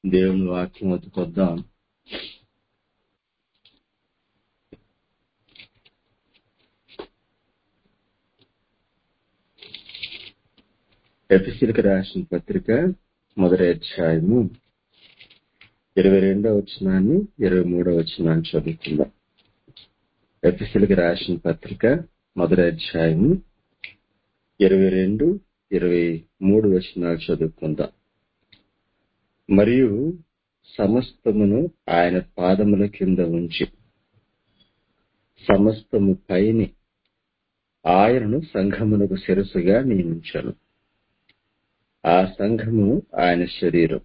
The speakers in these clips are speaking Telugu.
దేవుని వాక్యం వద్దుకొద్దాం. ఎఫెసీయులకు రాసిన పత్రిక మొదటి అధ్యాయము 22వ వచనాన్ని 23వ వచనాన్ని చదువుకుందాం. ఎఫెసీయులకు రాసిన పత్రిక మొదటి అధ్యాయము 22, 23 వచనాలు చదువుకుందాం. మరియు సమస్తమును ఆయన పాదముల కింద ఉంచి సమస్తము పైని ఆయనను సంఘమునకు శిరస్సుగా నియమించెను. ఆ సంఘము ఆయన శరీరం.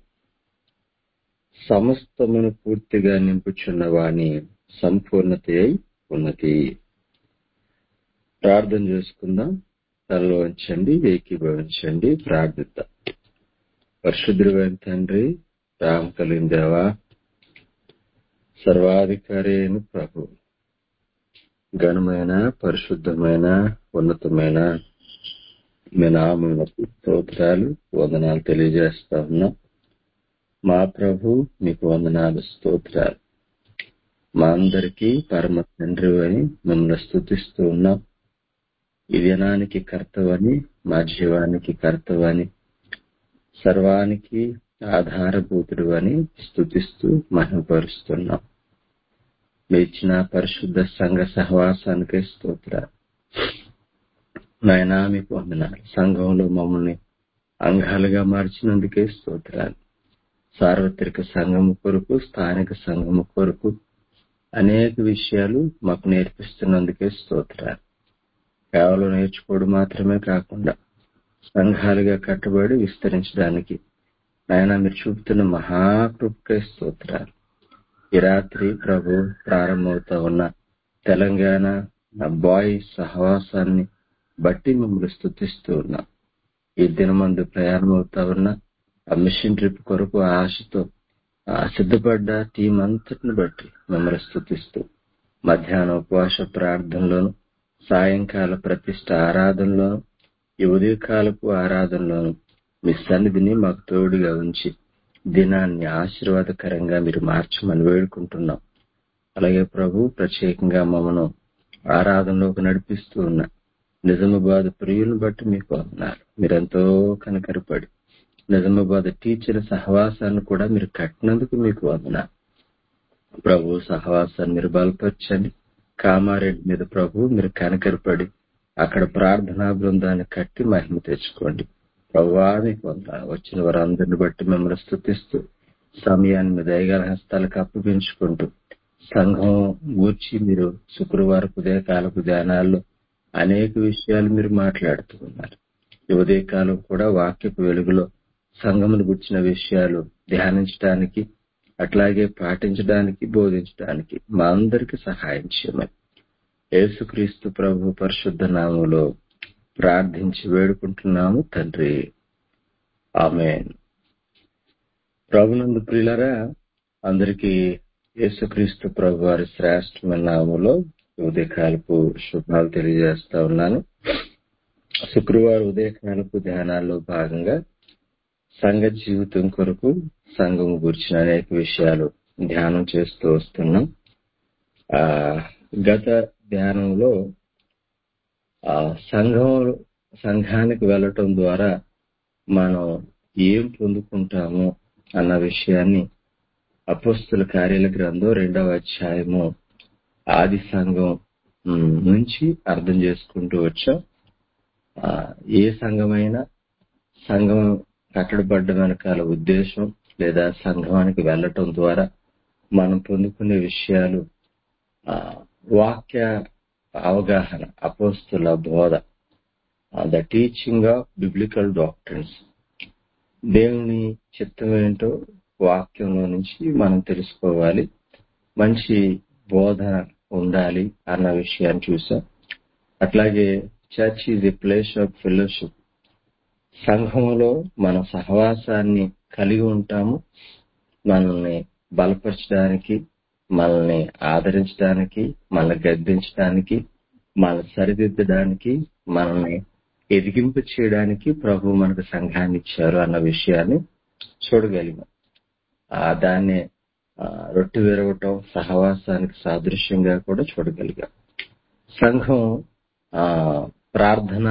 సమస్తమును పూర్తిగా నింపుచున్న వాని సంపూర్ణత అయి ఉన్నది. ప్రార్థన చేసుకుందాం. తలలో ఉంచండి, ఏకీభవించండి, ప్రార్థిద్దాం. పరిశుద్ధుడైన తండ్రి, ప్రేమ కలిగిన దేవా, సర్వాధికారి అయిన ప్రభు, ఘనమైన, పరిశుద్ధమైన, ఉన్నతమైన మీ నామమునకు స్తోత్రాలు, వందనాలు తెలియజేస్తా ఉన్నాం. మా ప్రభు, మీకు వందనాలు, స్తోత్రాలు. మా అందరికీ పరమ తండ్రి అని మిమ్మల్ని స్తుతిస్తూ ఉన్నాం. ఈ దినానికి కర్తవని, మా జీవానికి కర్తవని, సర్వానికి ఆధారభూతుడు అని స్తుతిస్తూ మహిమపరుస్తున్నాం. మీ ఇచ్చిన పరిశుద్ధ సంఘ సహవాసానికే స్తోత్రాలు. నాయనా, మీకు వందనాలు. సంఘంలో మమ్మల్ని అంగాలుగా మార్చినందుకే స్తోత్రాలు. సార్వత్రిక సంఘము కొరకు, స్థానిక సంఘము కొరకు అనేక విషయాలు మాకు నేర్పిస్తున్నందుకే స్తోత్రాలు. కేవలం నేర్చుకోవడం మాత్రమే కాకుండా సంఘాలుగా కట్టబడి విస్తరించడానికి నాయనా మీరు చూపుతున్న మహాకృపకే స్తోత్రాలు. ఈ రాత్రి ప్రభు ప్రారంభమవుతా ఉన్న తెలంగాణ బాయ్ సహవాసాన్ని బట్టి మిమ్మల్ని స్తుతిస్తూ ఉన్నాం. ఈ దినమందు ప్రయాణం అవుతా ఉన్న ఆ మిషన్ ట్రిప్ కొరకు ఆశతో సిద్ధపడ్డ టీం అంతటిని బట్టి మిమ్మల్ని స్తుతిస్తూ మధ్యాహ్న ఉపవాస ప్రార్థనలోను, సాయంకాల ప్రతిష్ట ఆరాధనలోను, ఈ ఉదయకాలపు ఆరాధనలోను మీ సన్నిధిని మాకు తోడుగా ఉంచి దినాన్ని ఆశీర్వాదకరంగా మీరు మార్చమని వేడుకుంటున్నాం. అలాగే ప్రభు, ప్రత్యేకంగా మమ్మను ఆరాధనలోకి నడిపిస్తూ ఉన్న నిజామాబాద్ ప్రియులను బట్టి మీకు వందనాలు. మీరెంతో కనికరపడి నిజామాబాద్ టీచర్ సహవాసాన్ని కూడా మీరు కట్టినందుకు మీకు వందనాలు. ప్రభు, సహవాసాన్ని మీరు బలపరచండి. కామారెడ్డి మీద ప్రభు మీరు కనికరపడి అక్కడ ప్రార్థనా బృందాన్ని కట్టి మహిమ తెచ్చుకోండి. ప్రభువా, మీకు వందనాలు. వచ్చిన వారందరిని బట్టి మిమ్మల్ని స్తుతిస్తూ సమయాన్ని మీ దయగల హస్తాలకు అప్పగించుకుంటూ సంఘం గూర్చి మీరు శుక్రవారపు ఉదయకాలపు ధ్యానాల్లో అనేక విషయాలు మీరు మాట్లాడుతూ ఉన్నారు. ఈ ఉదయకాలం కూడా వాక్యపు వెలుగులో సంఘమును గుర్చిన విషయాలు ధ్యానించడానికి, అట్లాగే పాటించడానికి, బోధించడానికి మా అందరికీ సహాయం చేయమని యేసుక్రీస్తు ప్రభు పరిశుద్ధ నామములో ప్రార్థించి వేడుకుంటున్నాము తండ్రి, ఆమేన్. ప్రభునందు ప్రియులారా, అందరికీ యేసుక్రీస్తు ప్రభు వారి శ్రేష్టమైన నామములో ఉదయకాలపు శుభాలు తెలియజేస్తా ఉన్నాను. శుక్రవారం ఉదయకాలపు ధ్యానాల్లో భాగంగా సంఘ జీవితం కొరకు, సంఘం గురించిన అనేక విషయాలు ధ్యానం చేస్తూ వస్తున్నాం. గత ధ్యానంలో సంఘానికి వెళ్ళటం ద్వారా మనం ఏం పొందుకుంటాము అన్న విషయాన్ని అపోస్తల కార్యాల గ్రంథం 2వ అధ్యాయము ఆది సంఘం నుంచి అర్థం చేసుకుంటూ వచ్చాం. ఏ సంఘమైనా సంఘం కట్టడబడ్డ వెనకాల ఉద్దేశం లేదా సంఘానికి వెళ్ళటం ద్వారా మనం పొందుకునే విషయాలు వాక్య అవగాహన, అపోస్తల బోధ, the teaching of biblical doctrines, దేవుని చిత్తం ఏంటో వాక్యంలో నుంచి మనం తెలుసుకోవాలి, మంచి బోధన ఉండాలి అన్న విషయాన్ని చూసాం. అట్లాగే church is a place of fellowship, సంఘంలో మన సహవాసాన్ని కలిగి ఉంటాము. మనల్ని బలపరచడానికి, మనల్ని ఆదరించడానికి, మనల్ని గద్దించడానికి, మనల్ని సరిదిద్దడానికి, మనల్ని ఎదిగింపు చేయడానికి ప్రభు మనకు సంఘాన్ని ఇచ్చారు అన్న విషయాన్ని చూడగలిగాం. దాన్ని రొట్టె విరవటం సహవాసానికి సాదృశ్యంగా కూడా చూడగలిగాం. సంఘం ఆ ప్రార్థన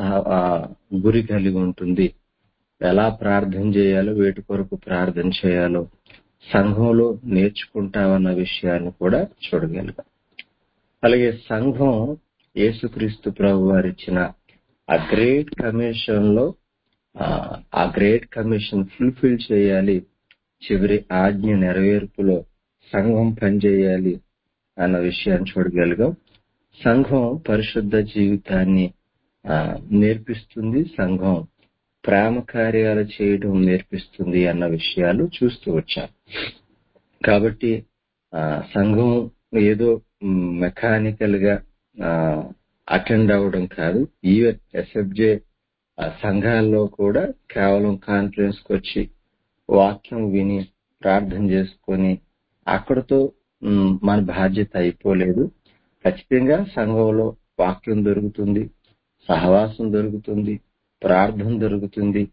గురి కలిగి ఉంటుంది. ఎలా ప్రార్థన చేయాలో, వేటి కొరకు ప్రార్థన చేయాలో సంఘంలో నేర్చుకుంటామన్న విషయాన్ని కూడా చూడగలిగాం. అలాగే సంఘం యేసుక్రీస్తు ప్రభు వారు ఇచ్చిన ఆ గ్రేట్ కమిషన్ లో ఆ గ్రేట్ కమిషన్ ఫుల్ఫిల్ చేయాలి, చివరి ఆజ్ఞ నెరవేర్పులో సంఘం పనిచేయాలి అన్న విషయాన్ని చూడగలిగాం. సంఘం పరిశుద్ధ జీవితాన్ని నేర్పిస్తుంది, సంఘం ప్రేమ కార్యాలు చేయడం నేర్పిస్తుంది అన్న విషయాలు చూస్తూ వచ్చాం. కాబట్టి సంఘం ఏదో మెకానికల్ గా అటెండ్ అవ్వడం కాదు. ఈవెన్ ఎస్ఎఫ్జే సంఘాల్లో కూడా కేవలం కాన్ఫరెన్స్ కి వచ్చి వాక్యం విని ప్రార్థన చేసుకొని అక్కడతో మన బాధ్యత అయిపోలేదు. ఖచ్చితంగా సంఘంలో వాక్యం దొరుకుతుంది, సహవాసం దొరుకుతుంది, ప్రార్థన దొరుకుతుంది.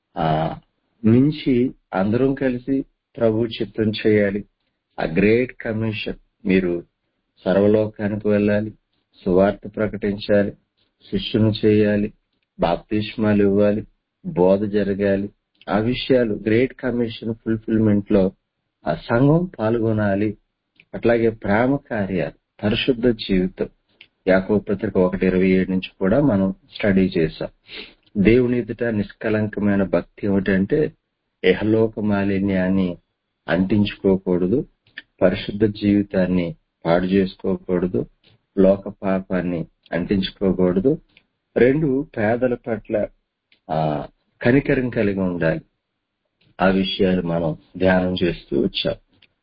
మించి అందరం కలిసి ప్రభు చిత్తం చేయాలి. ఆ గ్రేట్ కమిషన్, మీరు సర్వలోకానికి వెళ్ళాలి, సువార్త ప్రకటించాలి, శిష్యును చేయాలి, బాప్తిస్మాలు ఇవ్వాలి, బోధ జరగాలి. ఆ విషయాలు గ్రేట్ కమిషన్ ఫుల్ఫిల్మెంట్ లో ఆ సంఘం పాల్గొనాలి. అట్లాగే ప్రేమ కార్యాలు, పరిశుద్ధ జీవితం, యాకోబు పత్రిక 1:27 నుంచి కూడా మనం స్టడీ చేశాం. దేవుని ఎదుట నిష్కలంకమైన భక్తి ఏమిటంటే ఇహలోక మాలిన్యాన్ని అంటించుకోకూడదు, పరిశుద్ధ జీవితాన్ని పాడు చేసుకోకూడదు, లోక పాపాన్ని అంటించుకోకూడదు. 2, పేదల పట్ల కనికరం కలిగి ఉండాలి. ఆ విషయాలు మనం ధ్యానం చేస్తూ వచ్చాం.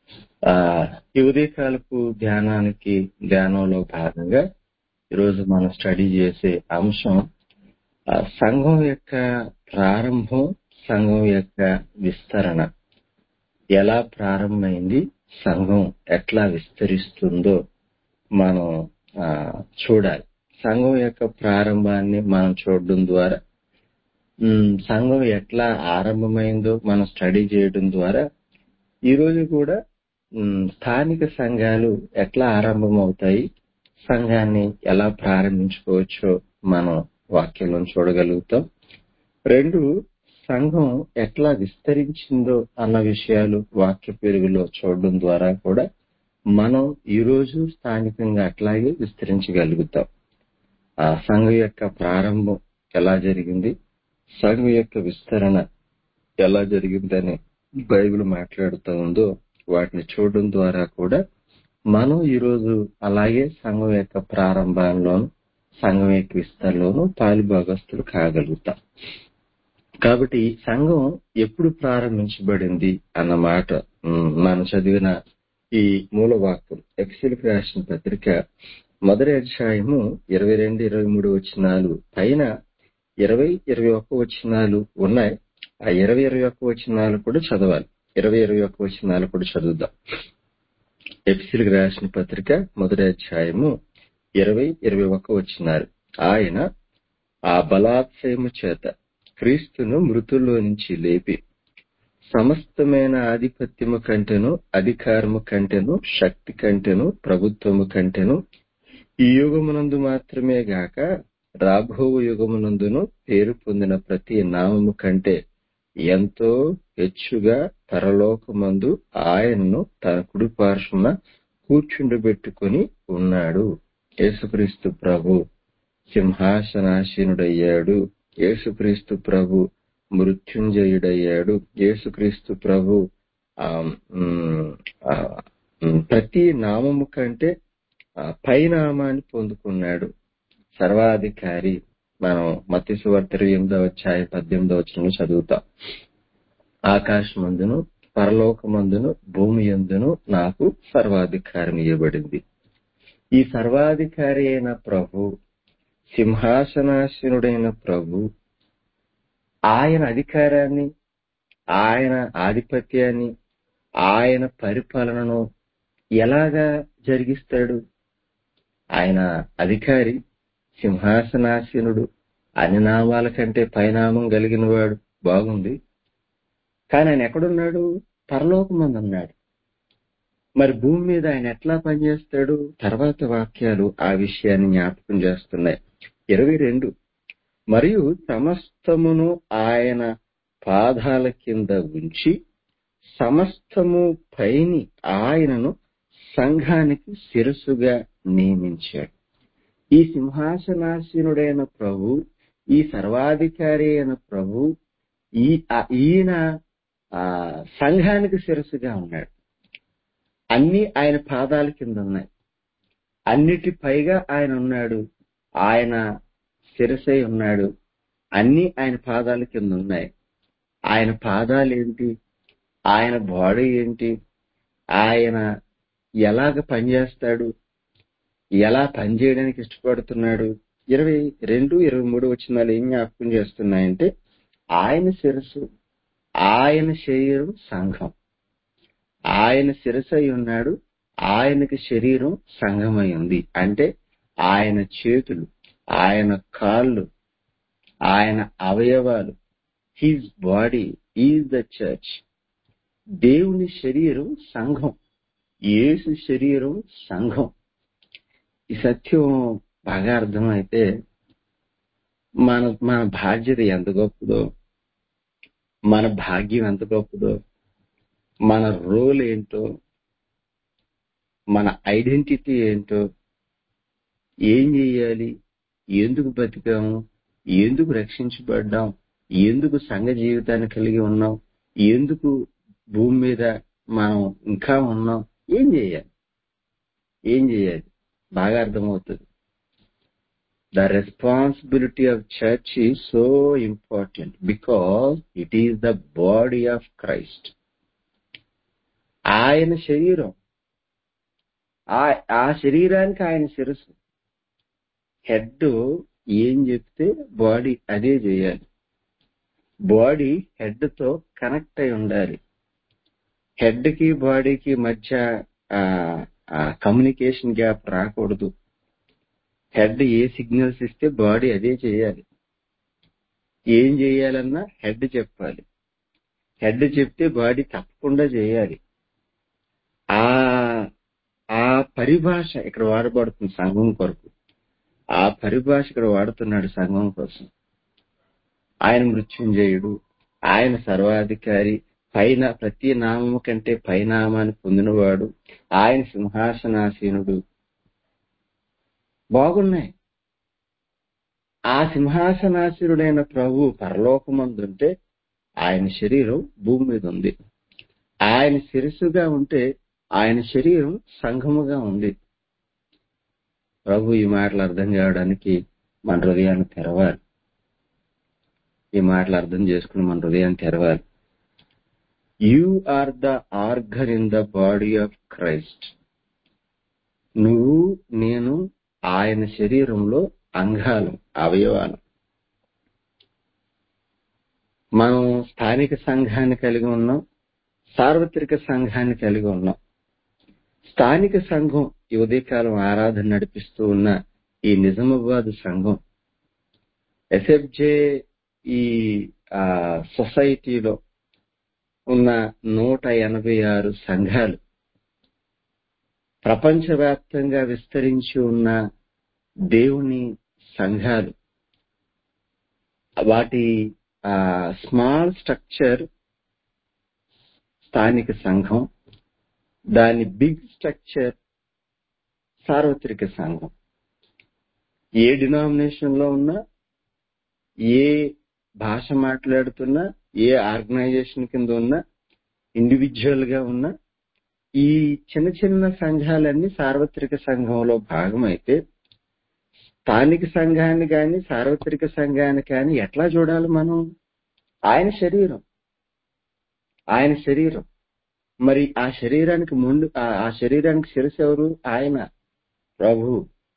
ఈ ఉదయకాలపు ధ్యానంలో భాగంగా ఈరోజు మనం స్టడీ చేసే అంశం సంఘం యొక్క ప్రారంభం, సంఘం యొక్క విస్తరణ. ఎలా ప్రారంభమైంది, సంఘం ఎట్లా విస్తరిస్తుందో మనం చూడాలి. సంఘం యొక్క ప్రారంభాన్ని మనం చూడడం ద్వారా, సంఘం ఎట్లా ఆరంభమైందో మనం స్టడీ చేయడం ద్వారా ఈరోజు కూడా స్థానిక సంఘాలు ఎట్లా ఆరంభమవుతాయి, సంఘాన్ని ఎలా ప్రారంభించుకోవచ్చో మనం వాక్యంలో చూడగలుగుతాం. 2, సంఘం ఎట్లా విస్తరించిందో అన్న విషయాలు వాక్య పెరుగులో చూడడం ద్వారా కూడా మనం ఈరోజు స్థానికంగా అట్లాగే విస్తరించగలుగుతాం. ఆ సంఘం యొక్క ప్రారంభం ఎలా జరిగింది, సంఘం యొక్క విస్తరణ ఎలా జరిగిందని బైబిల్ మాట్లాడుతూ ఉందో వాటిని చూడడం ద్వారా కూడా మనం ఈరోజు అలాగే సంఘం యొక్క ప్రారంభంలోను, సంఘం యొక్క విస్తరణలోను పాలుభాగస్తులు కాగలుగుతాం. కాబట్టి సంఘం ఎప్పుడు ప్రారంభించబడింది అన్న మాట మనం చదివిన ఈ మూలవాక్యం ఎఫెసీయులకు రాసిన పత్రిక 1వ అధ్యాయము 22-23 వచనాలు పైన 20-21 వచనాలు ఉన్నాయి. ఆ 20-21 వచనాలు కూడా చదవాలి. 20-21 వచనాలు కూడా చదువుదాం. ఎఫెసీయులకు రాసిన పత్రిక 1వ అధ్యాయము 20-21 వచనాలు. ఆయన ఆ బలాత్సయము చేత క్రీస్తును మృతుల్లో నుంచి లేపి సమస్తమైన ఆధిపత్యము కంటెను, అధికారము కంటెను, శక్తి కంటెను, ప్రభుత్వము కంటెను ఈ యుగమునందు మాత్రమే గాక రాబో యుగమునందును పేరు పొందిన ప్రతి నామము కంటే ఎంతో హెచ్చుగా పరలోకమందు ఆయనను తన కుడి పార్శ్వన కూర్చుండబెట్టుకుని ఉన్నాడు. యేసుక్రీస్తు ప్రభు సింహాసనాసీనుడయ్యాడు. యేసుక్రీస్తు ప్రభు మృత్యుంజయుడయ్యాడు. యేసుక్రీస్తు ప్రభు ప్రతి నామము కంటే పైనామాన్ని పొందుకున్నాడు. సర్వాధికారి. మనం మత్తయి సువార్త 28వ అధ్యాయం 18వ వచనంలో చదువుతాం. ఆకాశమందును పరలోకమందును భూమి యందును నాకు సర్వాధికారం ఇవ్వబడింది. ఈ సర్వాధికారి అయిన ప్రభు, సింహాసనాసీనుడైన ప్రభు ఆయన అధికారాన్ని, ఆయన ఆధిపత్యాన్ని, ఆయన పరిపాలనను ఎలాగా జరిగిస్తాడు? ఆయన అధికారి, సింహాసనాసీనుడు, అన్ని నామాల కంటే పైనామం కలిగిన వాడు. బాగుంది. కానీ ఆయన ఎక్కడున్నాడు? పరలోకమందు ఉన్నాడు. మరి భూమి మీద ఆయన ఎట్లా పనిచేస్తాడు? తర్వాత వాక్యాలు ఆ విషయాన్ని జ్ఞాపకం చేస్తున్నాయి. 22 మరియు సమస్తమును ఆయన పాదాల కింద ఉంచి సమస్తము పైని ఆయనను సంఘానికి శిరస్సుగా నియమించాడు. ఈ సింహాసనాసీనుడైన ప్రభు, ఈ సర్వాధికారి అయిన ప్రభు, ఈయన సంఘానికి శిరస్సుగా ఉన్నాడు. అన్ని ఆయన పాదాల కింద ఉన్నాయి. అన్నిటి పైగా ఆయన ఉన్నాడు. ఆయన శిరసై ఉన్నాడు. అన్ని ఆయన పాదాల కింద ఉన్నాయి. ఆయన పాదాలు ఏంటి? ఆయన బాడీ ఏంటి? ఆయన ఎలాగ పనిచేస్తాడు? ఎలా పనిచేయడానికి ఇష్టపడుతున్నాడు? 22, 23 వచనాలు ఏం జ్ఞాపకం చేస్తున్నాయంటే, ఆయన శిరస్సు, ఆయన శరీరం సంఘం. ఆయన శిరస్సు అయి ఉన్నాడు. ఆయనకి శరీరం సంఘమై ఉంది. అంటే ఆయన చేతులు, ఆయన కాళ్ళు, ఆయన అవయవాలు, his body is the church. దేవుని శరీరం సంఘం. యేసు శరీరం సంఘం. ఈ సత్యం బాగా అర్థమైతే మన బాధ్యత ఎంత గొప్పదో, మన భాగ్యం ఎంత గొప్పదో, మన రోల్ ఏంటో, మన ఐడెంటిటీ ఏంటో, ఏం చేయాలి, ఎందుకు బతికాము, ఎందుకు రక్షించబడ్డాం, ఎందుకు సంఘ జీవితాన్ని కలిగి ఉన్నాం, ఎందుకు భూమి మీద మనం ఇంకా ఉన్నాం, ఏం చేయాలి బాగా అర్థమవుతుంది. The responsibility of church is so important because it is the body of Christ. ఆయన శరీరం, ఆ శరీరానికి ఆయన శిరస్సు. హెడ్ ఏం చెప్తే బాడీ అదే చేయాలి. బాడీ హెడ్ తో కనెక్ట్ అయి ఉండాలి. హెడ్ కి బాడీకి మధ్య కమ్యూనికేషన్ గ్యాప్ రాకూడదు. హెడ్ ఏ సిగ్నల్స్ ఇస్తే బాడీ అదే చేయాలి. ఏం చేయాలన్నా హెడ్ చెప్పాలి. హెడ్ చెప్తే బాడీ తప్పకుండా చేయాలి. ఆ పరిభాష ఇక్కడ వాడబడుతుంది సంఘం కొరకు. ఆ పరిభాష ఇక్కడ వాడుతున్నాడు సంఘం కోసం. ఆయన మృత్యుంజయుడు, ఆయన సర్వాధికారి, పైన ప్రతి నామము కంటే పైనామాన్ని పొందినవాడు, ఆయన సింహాసనాసీనుడు. బాగున్నాయి. ఆ సింహాసనాసీనుడైన ప్రభు పరలోకమందుంటే ఆయన శరీరం భూమి మీద ఉంది. ఆయన శిరస్సుగా ఉంటే ఆయన శరీరం సంఘముగా ఉంది. ప్రభు ఈ మాటలు అర్థం కావడానికి మన హృదయాన్ని తెరవాలి. ఈ మాటలు అర్థం చేసుకుని మన హృదయాన్ని తెరవాలి. You are the organ in the body of Christ. నువ్వు నేను ఆయన శరీరంలో అంగాలు, అవయవాలు. మనం స్థానిక సంఘాన్ని కలిగి ఉన్నాం, సార్వత్రిక సంఘాన్ని కలిగి ఉన్నాం. స్థానిక సంఘం ఈ ఉదయకాలం ఆరాధన నడిపిస్తూ ఉన్న ఈ నిజామాబాద్ సంఘం, ఎస్ఎఫ్జే ఈ సొసైటీలో ఉన్న 186 సంఘాలు, ప్రపంచవ్యాప్తంగా విస్తరించి ఉన్న దేవుని సంఘాలు, వాటి స్మాల్ స్ట్రక్చర్ స్థానిక సంఘం, దాని బిగ్ స్ట్రక్చర్ సార్వత్రిక సంఘం. ఏ డినామినేషన్ లో ఉన్నా, ఏ భాష మాట్లాడుతున్నా, ఏ ఆర్గనైజేషన్ కింద ఉన్నా, ఇండివిజువల్ గా ఉన్నా, ఈ చిన్న చిన్న సంఘాలన్నీ సార్వత్రిక సంఘంలో భాగమైతే స్థానిక సంఘాన్ని కానీ సార్వత్రిక సంఘాన్ని కానీ ఎట్లా చూడాలి మనం? ఆయన శరీరం, ఆయన శరీరం. మరి ఆ శరీరానికి ముందు, ఆ శరీరానికి శిరస్సు ఎవరు? ఆయన ప్రభు.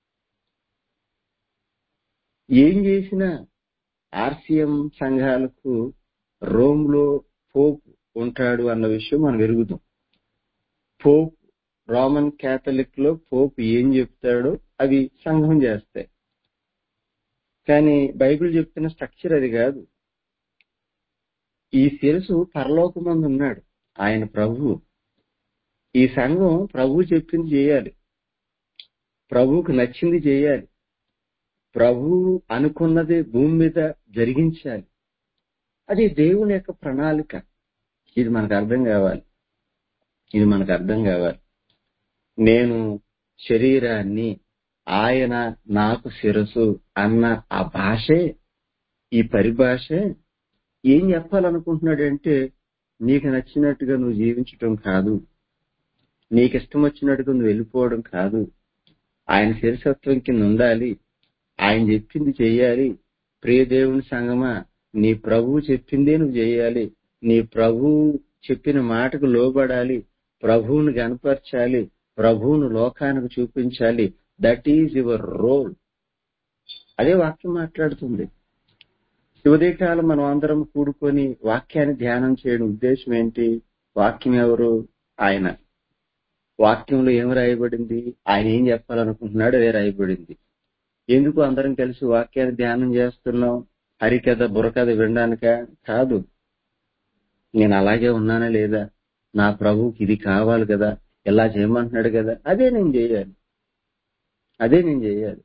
ఏం చేసినా ఆర్సిఎం సంఘాలకు రోమ్ లో పోప్ ఉంటాడు అన్న విషయం మనం ఎరుగుదాం. పోప్, రోమన్ క్యాథలిక్ లో పోప్ ఏం చెప్తాడో అవి సంఘం చేస్తాయి. కానీ బైబిల్ చెప్తున్న స్ట్రక్చర్ అది కాదు. ఈ శిరస్సు పరలోకమందు ఉన్నాడు. ఆయన ప్రభువు. ఈ సంఘం ప్రభువు చెప్పింది చేయాలి, ప్రభువుకు నచ్చింది చేయాలి, ప్రభువు అనుకున్నది భూమి మీద జరిగించాలి. అది దేవుని యొక్క ప్రణాళిక. ఇది మనకు అర్థం కావాలి, ఇది మనకు అర్థం కావాలి. నేను శరీరాన్ని, ఆయన నాకు శిరసు అన్న ఆ భాషే, ఈ పరిభాషే ఏం చెప్పాలనుకుంటున్నాడంటే, నీకు నచ్చినట్టుగా నువ్వు జీవించటం కాదు, నీకు ఇష్టం వచ్చినట్టుగా నువ్వు వెళ్ళిపోవడం కాదు, ఆయన శిరసత్వం కింద ఉండాలి, ఆయన చెప్పింది చెయ్యాలి. ప్రియ దేవుని సంగమా, నీ ప్రభువు చెప్పిందే నువ్వు చేయాలి, నీ ప్రభువు చెప్పిన మాటకు లోబడాలి, ప్రభువును కనపరచాలి, ప్రభువును లోకానికి చూపించాలి. That is your role. అదే వాక్యం మాట్లాడుతుంది. ఉదయకాలం మనం అందరం కూడుకొని వాక్యాన్ని ధ్యానం చేయడం ఉద్దేశం ఏంటి? వాక్యం ఎవరు? ఆయన. వాక్యంలో ఏం రాయబడింది? ఆయన ఏం చెప్పాలనుకుంటున్నాడు అదే రాయబడింది. ఎందుకు అందరం కలిసి వాక్యాన్ని ధ్యానం చేస్తున్నాం? హరికథ బుర్రకథ వినడానిక? కాదు. నేను అలాగే ఉన్నానా లేదా, నా ప్రభువుకి ఇది కావాలి కదా, ఎలా చేయమంటున్నాడు కదా, అదే నేను చేయాలి, అదే నేను చేయాలి.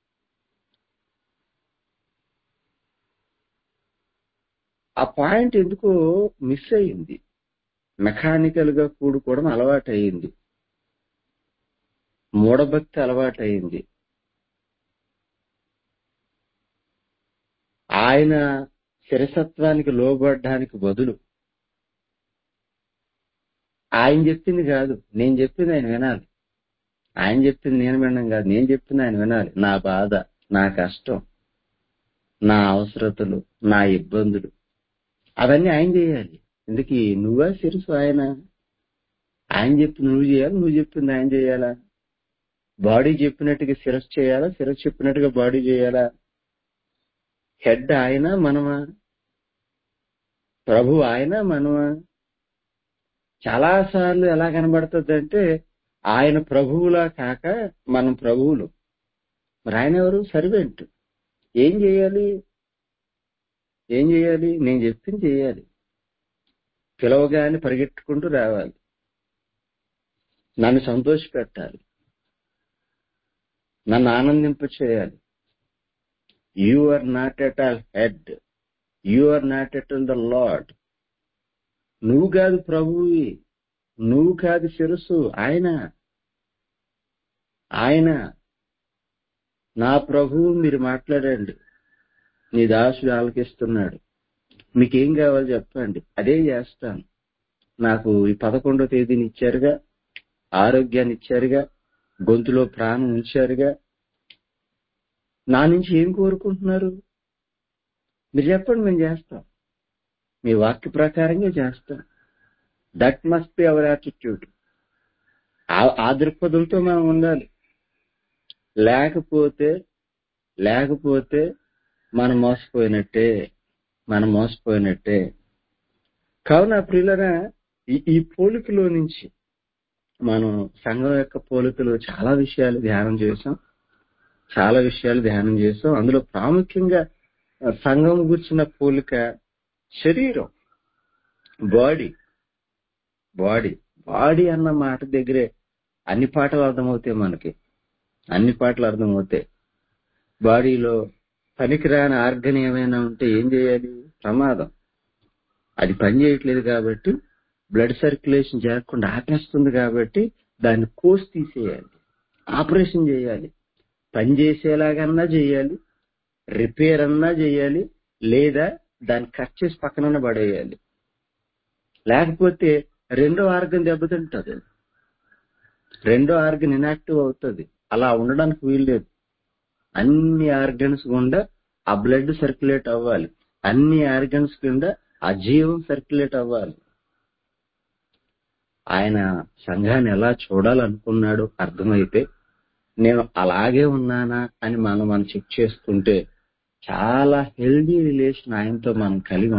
ఆ పాయింట్ ఎందుకో మిస్ అయ్యింది. మెకానికల్ గా కూడుకోవడం అలవాటు అయింది, మూఢభక్తి అలవాటు అయింది. ఆయన శిరసత్వానికి లోబడడానికి బదులు ఆయన చెప్పింది కాదు, నేను చెప్పింది ఆయన వినాలి, ఆయన చెప్పింది నేను వినడం కాదు, నేను చెప్పింది ఆయన వినాలి. నా బాధ, నా కష్టం, నా అవసరతలు, నా ఇబ్బందులు అవన్నీ ఆయన చేయాలి. ఎందుకు? నువ్వా శిరసు ఆయన? ఆయన చెప్పింది నువ్వు చేయాలి, నువ్వు చెప్పింది ఆయన చేయాలా? బాడీ చెప్పినట్టుగా శిరస్సు చేయాలా, శిరస్సు చెప్పినట్టుగా బాడీ చేయాలా? హెడ్ ఆయన, మనమా? ప్రభు ఆయన, మనమా? చాలా సార్లు ఎలా కనబడుతుంది అంటే, ఆయన ప్రభువులా కాక మనం ప్రభువులు. మరి ఆయన ఎవరు? సర్వెంట్. ఏం చేయాలి? ఏం చేయాలి? నేను చెప్పింది చేయాలి, పిలవగానే పరిగెట్టుకుంటూ రావాలి, నన్ను సంతోష పెట్టాలి, నన్ను ఆనందింప చేయాలి. You are not at all head, you are not at all the Lord. నువ్వు కాదు ప్రభువి, నువ్వు కాదు శిరస్సు, ఆయన. ఆయన నా ప్రభువు. మీరు మాట్లాడండి, నీ దాసుడు ఆలకిస్తున్నాడు, మీకేం కావాలో చెప్పండి, అదే చేస్తాను. నాకు ఈ 11వ తేదీని ఇచ్చారుగా, ఆరోగ్యాన్ని ఇచ్చారుగా, గొంతులో ప్రాణం ఉంచారుగా, నా నుంచి ఏం కోరుకుంటున్నారు? మీరు చెప్పండి, మేము చేస్తాం, మీ వాక్య ప్రకారంగా చేస్తాం. That must be our attitude. ఆ దృక్పథంతో మనం ఉండాలి. లేకపోతే మనం మోసపోయినట్టే, మనం మోసపోయినట్టే. కావున ప్రియులరా, ఈ పోలికలో నుంచి మనం సంఘం యొక్క పోలికలు చాలా విషయాలు ధ్యానం చేసాం. అందులో ప్రాముఖ్యంగా సంఘం గురించిన పోలిక శరీరం, బాడీ అన్న మాట దగ్గరే అన్ని పాటలు అర్థమవుతాయి మనకి, అన్ని పాటలు అర్థమవుతాయి. బాడీలో పనికిరాని ఆర్గన్ ఏమైనా ఉంటే ఏం చేయాలి? ప్రమాదం. అది పని చేయట్లేదు కాబట్టి, బ్లడ్ సర్క్యులేషన్ జరగకుండా ఆపేస్తుంది కాబట్టి దాన్ని కోసి తీసేయాలి, ఆపరేషన్ చేయాలి. పని చేసేలాగన్నా చేయాలి, రిపేర్ అన్నా చేయాలి, లేదా దాన్ని కట్ చేసి పక్కనన్నా పడేయాలి. లేకపోతే రెండో ఆర్గన్ దెబ్బతింటది, రెండో ఆర్గన్ ఇనాక్టివ్ అవుతుంది. అలా ఉండడానికి వీల్లేదు. అన్ని ఆర్గన్స్ గుండా ఆ బ్లడ్ సర్క్యులేట్ అవ్వాలి, అన్ని ఆర్గన్స్ కింద ఆ జీవం సర్క్యులేట్ అవ్వాలి. ఆయన సంఘాన్ని ఎలా చూడాలనుకున్నాడో అర్థమైతే, నేను అలాగే ఉన్నానా అని మనం చెక్ చేసుకుంటే చాలా హెల్దీ రిలేషన్ ఆయనతో మనం కలిగి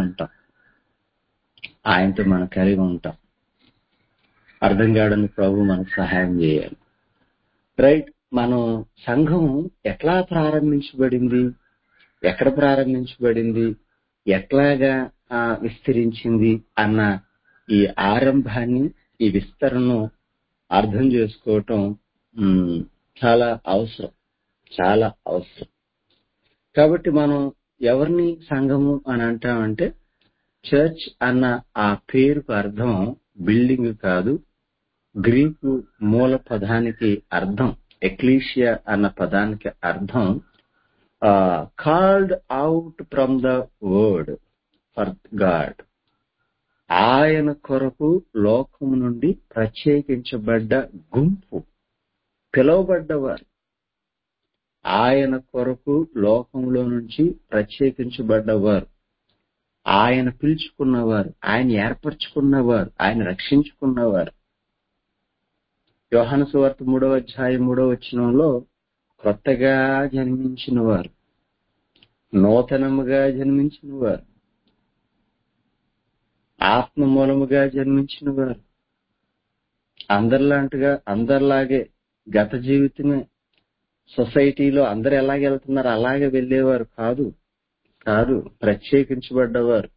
ఉంటాం. అర్థం కావడానికి ప్రభు మనకు సహాయం చేయాలి. రైట్. మనం సంఘం ఎట్లా ప్రారంభించబడింది, ఎక్కడ ప్రారంభించబడింది, ఎట్లాగా విస్తరించింది అన్న ఈ ఆరంభాన్ని, ఈ విస్తరణను అర్థం చేసుకోవటం చాలా అవసరం, చాలా అవసరం. కాబట్టి మనం ఎవరిని సంఘము అని అంటామంటే, చర్చ్ అన్న ఆ పేరుకు అర్థం బిల్డింగ్ కాదు. గ్రీకు మూల పదానికి అర్థం, ఎక్లీషియా అన్న పదానికి అర్థం called out from the word for God. ఆయన కొరకు లోకం నుండి ప్రత్యేకించబడ్డ గుంపు, పిలువబడ్డవారు. ఆయన కొరకు లోకంలో నుంచి ప్రత్యేకించబడ్డవారు, ఆయన పిలుచుకున్నవారు, ఆయన ఏర్పరచుకున్నవారు, ఆయన రక్షించుకున్నవారు. యోహాను సువార్త 3వ అధ్యాయం 3వ వచనంలో కొత్తగా జన్మించిన వారు, నూతనముగా జన్మించిన వారు, ఆత్మ మూలముగా జన్మించిన వారు, అందరిలాగే గత జీవితమే, సొసైటీలో అందరు ఎలాగ వెళ్తున్నారు అలాగే వెళ్ళేవారు కాదు, కాదు, ప్రత్యేకించబడ్డవారు,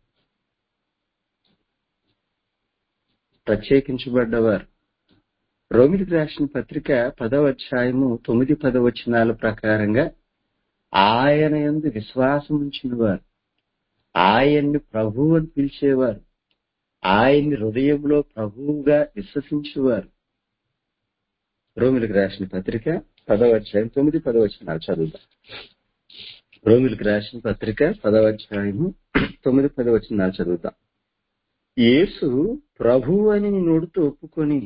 ప్రత్యేకించబడ్డవారు. రోమిలికి రాసిన పత్రిక 10వ అధ్యాయము 9-10 వచనాల ప్రకారంగా ఆయన యందు విశ్వాసం ఉంచిన వారు, ఆయన్ని ప్రభువు అని పిలిచేవారు, ఆయన్ని హృదయంలో ప్రభువుగా విశ్వసించేవారు. రోమిలికి రాసిన పత్రిక 10వ అధ్యాయం 9-10 వచనాలు చదువుతాం. రోమిలికి రాసిన పత్రిక 10వ అధ్యాయము 9-10 వచనాలు చదువుతాం. యేసు ప్రభువు అని నీ నోటితో ఒప్పుకొని,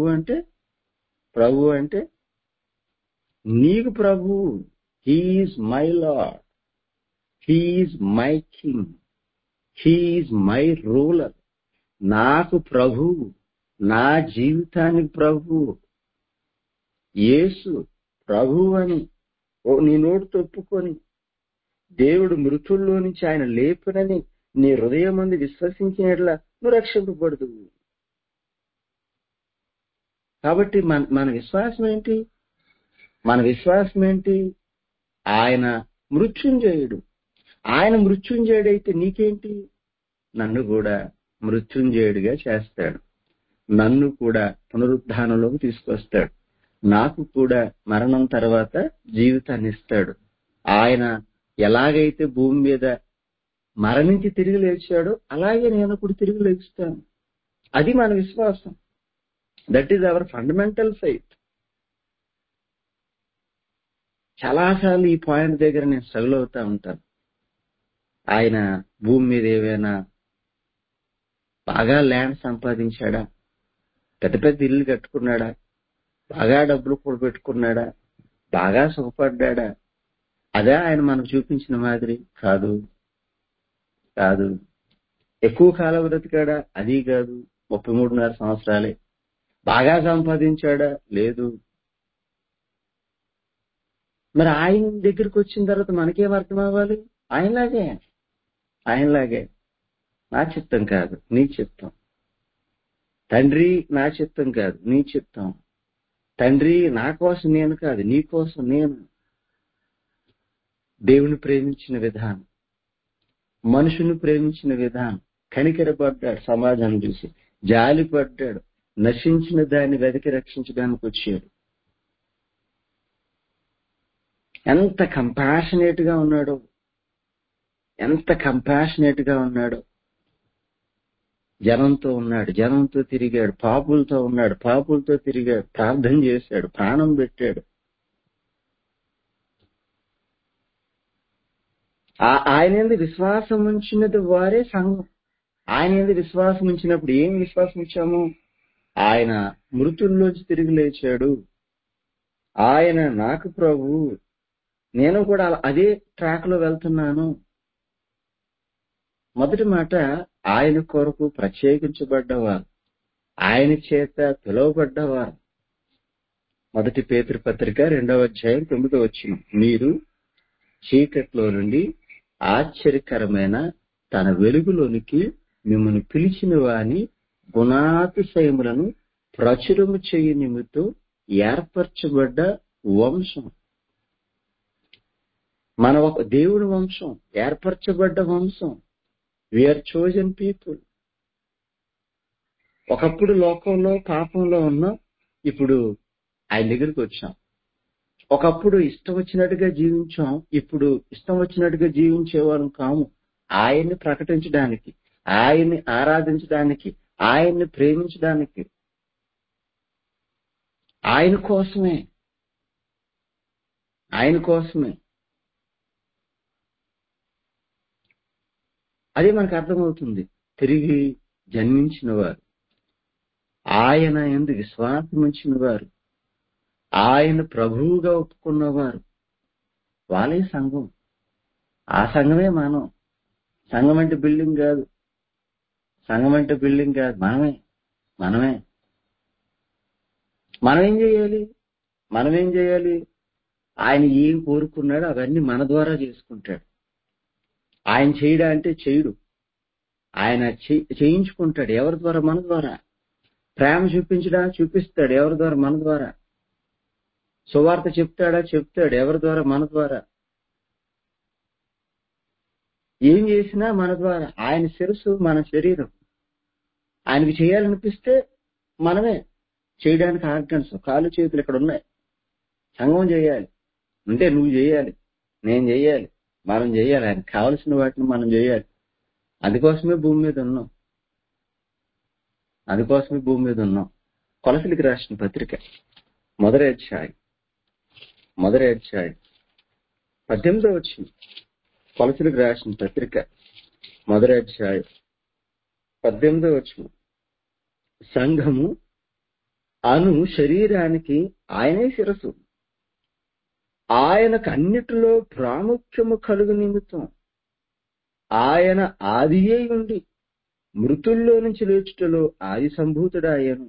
ప్రభు అంటే నీకు ప్రభువు, he is my Lord, he is my king, he is my ruler. నాకు ప్రభువు, నా జీవితానికి ప్రభువు యేసు ప్రభువు అని నీ నోటితో ఒప్పుకొని, దేవుడు మృతుల్లో నుంచి ఆయన లేపునని నీ హృదయం మంది విశ్వసించినట్లా నువ్వు రక్షింపబడదు. కాబట్టి మన విశ్వాసం ఏంటి? మన విశ్వాసం ఏంటి? ఆయన మృత్యుంజయుడు. ఆయన మృత్యుంజయుడైతే నీకేంటి? నన్ను కూడా మృత్యుంజయుడిగా చేస్తాడు, నన్ను కూడా పునరుద్ధానంలోకి తీసుకొస్తాడు, నాకు కూడా మరణం తర్వాత జీవితాన్ని ఇస్తాడు. ఆయన ఎలాగైతే భూమి మీద మరణించి తిరిగి లేచాడో అలాగే నేను కూడా తిరిగి లేస్తాను. అది మన విశ్వాసం. That is our fundamental faith. చాలాసార్లు ఈ పాయింట్ దగ్గర నేను స్ట్రగుల్ అవుతా ఉంటాను. ఆయన భూమి మీద ఏవైనా బాగా ల్యాండ్ సంపాదించాడా, పెద్ద పెద్ద ఇల్లు కట్టుకున్నాడా, బాగా డబ్బులు కూడబెట్టుకున్నాడా, బాగా సుఖపడ్డా? అదే ఆయన మనకు చూపించిన మాదిరి కాదు, కాదు. ఎక్కువ కాలం బ్రతికాడా? అది కాదు, 33.5 సంవత్సరాలే. బాగా సంపాదించాడా? లేదు. మరి ఆయన దగ్గరికి వచ్చిన తర్వాత మనకేం అర్థం అవ్వాలి? ఆయనలాగే నా చిత్తం కాదు నీ చిత్తం, తండ్రి నా చిత్తం కాదు నీ చిత్తం, తండ్రి నా కోసం నేను కాదు నీ కోసం నేను. దేవుని ప్రేమించిన విధానం, మనుషుని ప్రేమించిన విధానం, కనికరపడ్డాడు, సమాజాన్ని చూసి జాలిపడ్డాడు, నశించిన దాన్ని వెతికి రక్షించడానికి వచ్చాడు. ఎంత కంపాషనేట్ గా ఉన్నాడో, ఎంత కంపాషనేట్ గా ఉన్నాడో. జనంతో ఉన్నాడు, జనంతో తిరిగాడు, పాపులతో ఉన్నాడు, పాపులతో తిరిగాడు, ప్రార్థన చేశాడు, ప్రాణం పెట్టాడు. ఆయన యందు విశ్వాసం ఉంచినది వారే సంఘం. ఆయన యందు విశ్వాసం ఉంచినప్పుడు ఏం విశ్వాసం ఇచ్చాము? ఆయన మృతుల్లోంచి తిరిగి లేచాడు, ఆయన నాకు ప్రభువు, నేను కూడా అదే ట్రాక్ లో వెళ్తున్నాను. మొదటి మాట, ఆయన కొరకు ప్రత్యేకించబడ్డవారు, ఆయన చేత పిలువబడ్డవారు. 1 పేతురు పత్రిక 2వ అధ్యాయం 9వ వచనం, మీరు చీకట్లో నుండి ఆశ్చర్యకరమైన తన వెలుగులోనికి మిమ్మల్ని పిలిచిన వాని గుణాతిశయములను ప్రచురము చేయు నిమిత్తం ఏర్పరచబడ్డ వంశం. మన ఒక దేవుని వంశం, ఏర్పరచబడ్డ వంశం. We are chosen people. ఒకప్పుడు లోకంలో పాపంలో ఉన్నాం, ఇప్పుడు ఆయన దగ్గరికి వచ్చాం. ఒకప్పుడు ఇష్టం వచ్చినట్టుగా జీవించాం, ఇప్పుడు ఇష్టం వచ్చినట్టుగా జీవించేవాళ్ళం కాము. ఆయన్ని ప్రకటించడానికి, ఆయన్ని ఆరాధించడానికి, ఆయన్ని ప్రేమించడానికి, ఆయన కోసమే ఆయన కోసమే. అదే మనకు అర్థమవుతుంది. తిరిగి జన్మించిన వారు, ఆయన యందు విశ్వాసం ఉంచిన వారు, ఆయన ప్రభువుగా ఒప్పుకున్నవారు, వాళ్ళే సంఘం. ఆ సంఘమే మనం. సంఘం అంటే బిల్డింగ్ కాదు, సంఘం అంటే బిల్డింగ్ కాదు, మనమే మనమే మనం ఏం చేయాలి? మనమేం చేయాలి? ఆయన ఏం కోరుకున్నాడో అవన్నీ మన ద్వారా చేసుకుంటాడు. ఆయన చేయడా అంటే చేయడు, ఆయన చేయించుకుంటాడు. ఎవరి ద్వారా? మన ద్వారా. ప్రేమ చూపించడా? చూపిస్తాడు. ఎవరి ద్వారా? మన ద్వారా. సువార్త చెప్తాడా? చెప్తాడు. ఎవరి ద్వారా? మన ద్వారా. ఏం చేసినా మన ద్వారా. ఆయన శిరస్సు, మన శరీరం. ఆయనకి చేయాలనిపిస్తే మనమే చేయడానికి ఆర్గన్స్, కాళ్ళు చేతులు ఇక్కడ ఉన్నాయి. సంఘం చేయాలి అంటే నువ్వు చేయాలి, నేను చేయాలి, మనం చేయాలి. ఆయనకు కావలసిన వాటిని మనం చేయాలి. అందుకోసమే భూమి మీద ఉన్నాం. అందుకోసమే భూమి మీద ఉన్నాం. కొలసలికి రాసిన పత్రిక మొదటి అధ్యాయం 18వ వచనం. కొలసలికి రాసిన పత్రిక మొదటి అధ్యాయం 18వ వచనం. సంఘము అను శరీరానికి ఆయనే శిరస్సు, ఆయనకు అన్నిటిలో ప్రాముఖ్యము కలుగు నిమిత్తం ఆయన ఆదియే ఉండి మృతుల్లో నుంచి లేచుటలో ఆది సంభూతుడాయను.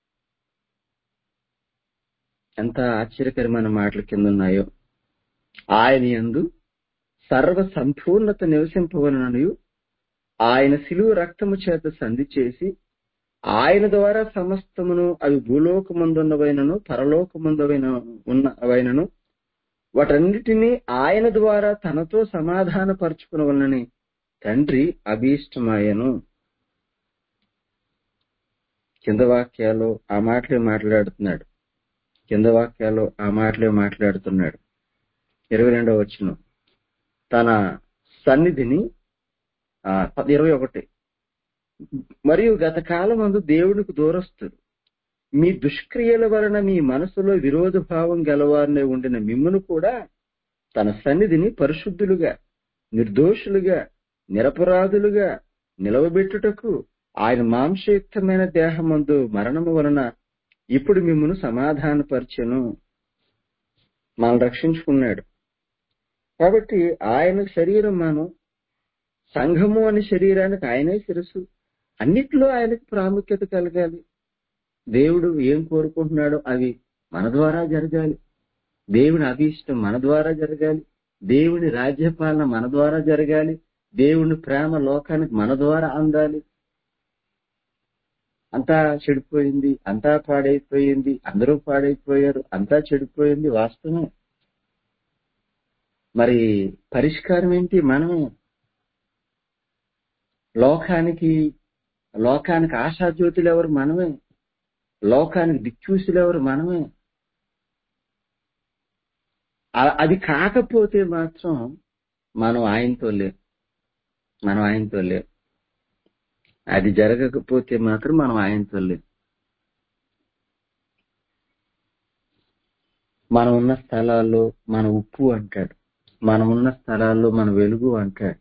ఎంత ఆశ్చర్యకరమైన మాటల కింద ఉన్నాయో. ఆయన యందు సర్వ సంపూర్ణత నివసింపవలననియు ఆయన శిలువ రక్తము చేత సంధి చేసి ఆయన ద్వారా సమస్తమును, అవి భూలోకమందున్నవైనను పరలోకమందువైనను వాటన్నిటినీ ఆయన ద్వారా తనతో సమాధానపరచుకునవలనని తండ్రి అభీష్టమాయను. కింద వాక్యాలు ఆ మాటలే మాట్లాడుతున్నాడు. 22వ వచనం. తన సన్నిధిని 21. మరియు గత కాలమందు దేవునికి దూరస్తులు, మీ దుష్క్రియల వలన మీ మనసులో విరోధ భావం గలవారినే ఉండిన మిమ్మును కూడా తన సన్నిధిని పరిశుద్ధులుగా, నిర్దోషులుగా, నిరపరాధులుగా నిలవబెట్టుటకు ఆయన మాంసయుక్తమైన దేహమందు మరణము వలన ఇప్పుడు మిమ్మును సమాధానపరచెను. మనల్ని రక్షించుకున్నాడు కాబట్టి ఆయన శరీరం మనం. సంఘము అనే శరీరానికి ఆయనే శిరస్సు. అన్నిట్లో ఆయనకు ప్రాముఖ్యత కలగాలి. దేవుడు ఏం కోరుకుంటున్నాడో అవి మన ద్వారా జరగాలి. దేవుని అభీష్టం మన ద్వారా జరగాలి. దేవుని రాజ్యపాలన మన ద్వారా జరగాలి. దేవుని ప్రేమ లోకానికి మన ద్వారా అందాలి. అంతా చెడిపోయింది, అంతా పాడైపోయింది, అందరూ పాడైపోయారు, అంతా చెడిపోయింది, వాస్తవమే. మరి పరిష్కారం ఏంటి? మనమే. లోకానికి ఆశాజ్యోతులు ఎవరు? మనమే. లోకానికి దిక్చూసులు ఎవరు? మనమే. అది కాకపోతే మాత్రం మనం ఆయనతో లేం. అది జరగకపోతే మాత్రం మనం ఆయనతో లేం. మనం ఉన్న స్థలాల్లో మన ఉప్పు అంటాడు, మనం ఉన్న స్థలాల్లో మన వెలుగు అంటాడు.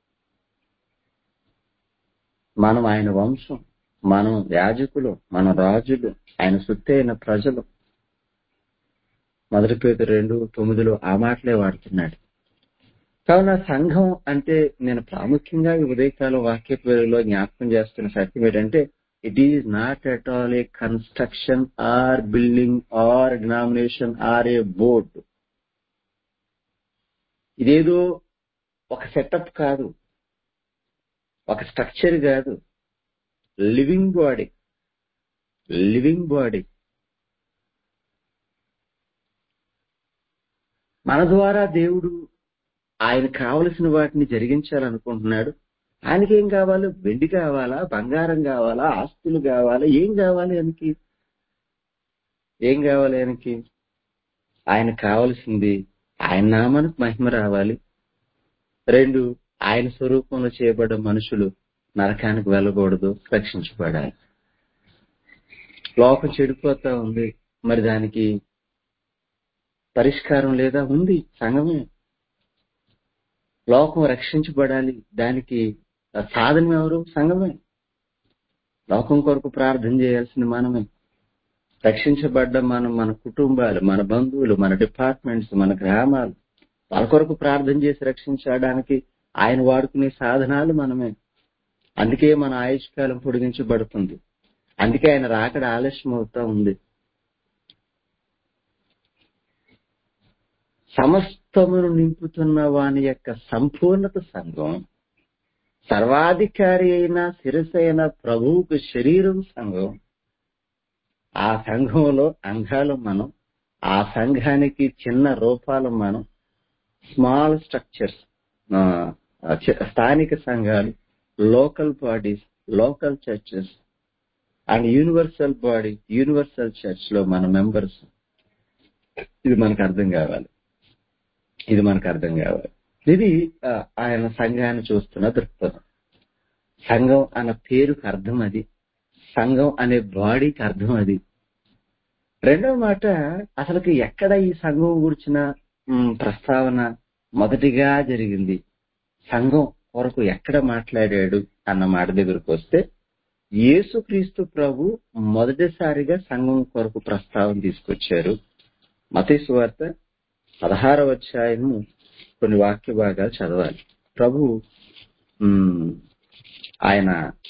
మనం ఆయన వంశం, మనం యాజకులు, మన రాజులు, ఆయన సొత్తైన ప్రజలు. 1 పేతురు 2:9 ఆ మాటలే వాడుతున్నాడు. కావున సంఘం అంటే నేను ప్రాముఖ్యంగా ఈ ఉదయకాల వాక్య పేరులో జ్ఞాపకం చేస్తున్న సత్యం ఏంటంటే, it is not at all a construction or building or denomination or a board. ఇదేదో ఒక సెటప్ కాదు, ఒక స్ట్రక్చర్ కాదు. Living body. మన ద్వారా దేవుడు ఆయన కావలసిన వాటిని జరిగించాలనుకుంటున్నాడు. ఆయనకి ఏం కావాలి? వెండి కావాలా, బంగారం కావాలా, ఆస్తులు కావాలా? ఏం కావాలి ఆయనకి? ఏం కావాలి ఆయనకి? ఆయనకు కావాల్సింది ఆయన నామానికి మహిమ రావాలి. 2, ఆయన స్వరూపంలో చేయబడ్డ మనుషులు నరకానికి వెళ్ళకూడదు, రక్షించబడాలి. లోకం చెడిపోతా ఉంది, మరి దానికి పరిష్కారం లేదా? ఉంది, సంఘమే. లోకం రక్షించబడాలి, దానికి సాధనం ఎవరు? సంఘమే. లోకం కొరకు ప్రార్థన చేయాల్సిన మనమే. రక్షించబడ్డ మనం, మన కుటుంబాలు, మన బంధువులు, మన డిపార్ట్మెంట్స్, మన గ్రామాలు, వాళ్ళ కొరకు ప్రార్థన చేసి రక్షించడానికి ఆయన వాడుకునే సాధనాలు మనమే. అందుకే మన ఆయుష్కాలం పొడిగించబడుతుంది. అందుకే ఆయన రాకడ ఆలస్యం అవుతా ఉంది. సమస్తమును నింపుతున్న వాని యొక్క సంపూర్ణత సంఘం, సర్వాధికారి అయిన శిరసైన ప్రభువుకు శరీరం సంఘం. ఆ సంఘంలో అంగాలు మనం, ఆ సంఘానికి చిన్న రూపాలు మనం. స్మాల్ స్ట్రక్చర్స్, స్థానిక సంఘాలు, local bodies, local churches and universal body, universal church లో మన మెంబర్స్. ఇది మనకు అర్థం కావాలి. ఇది మనకు అర్థం కావాలి. ఇది ఆయన సంఘాన్ని చూస్తున్న దృక్పథం. సంఘం అన్న పేరుకు అర్థం అది. సంఘం అనే బాడీకి అర్థం అది. రెండవ మాట, అసలుకి ఎక్కడ ఈ సంఘం గురించిన ప్రస్తావన మొదటిగా జరిగింది, సంఘం కొరకు ఎక్కడ మాట్లాడాడు అన్న మాట దగ్గరకు వస్తే, యేసుక్రీస్తు ప్రభు మొదటిసారిగా సంఘం కొరకు ప్రస్తావన తీసుకొచ్చారు. మత్తయి సువార్త 16వ అధ్యాయము కొన్ని వాక్య భాగాలు చదవాలి. ప్రభు ఆయన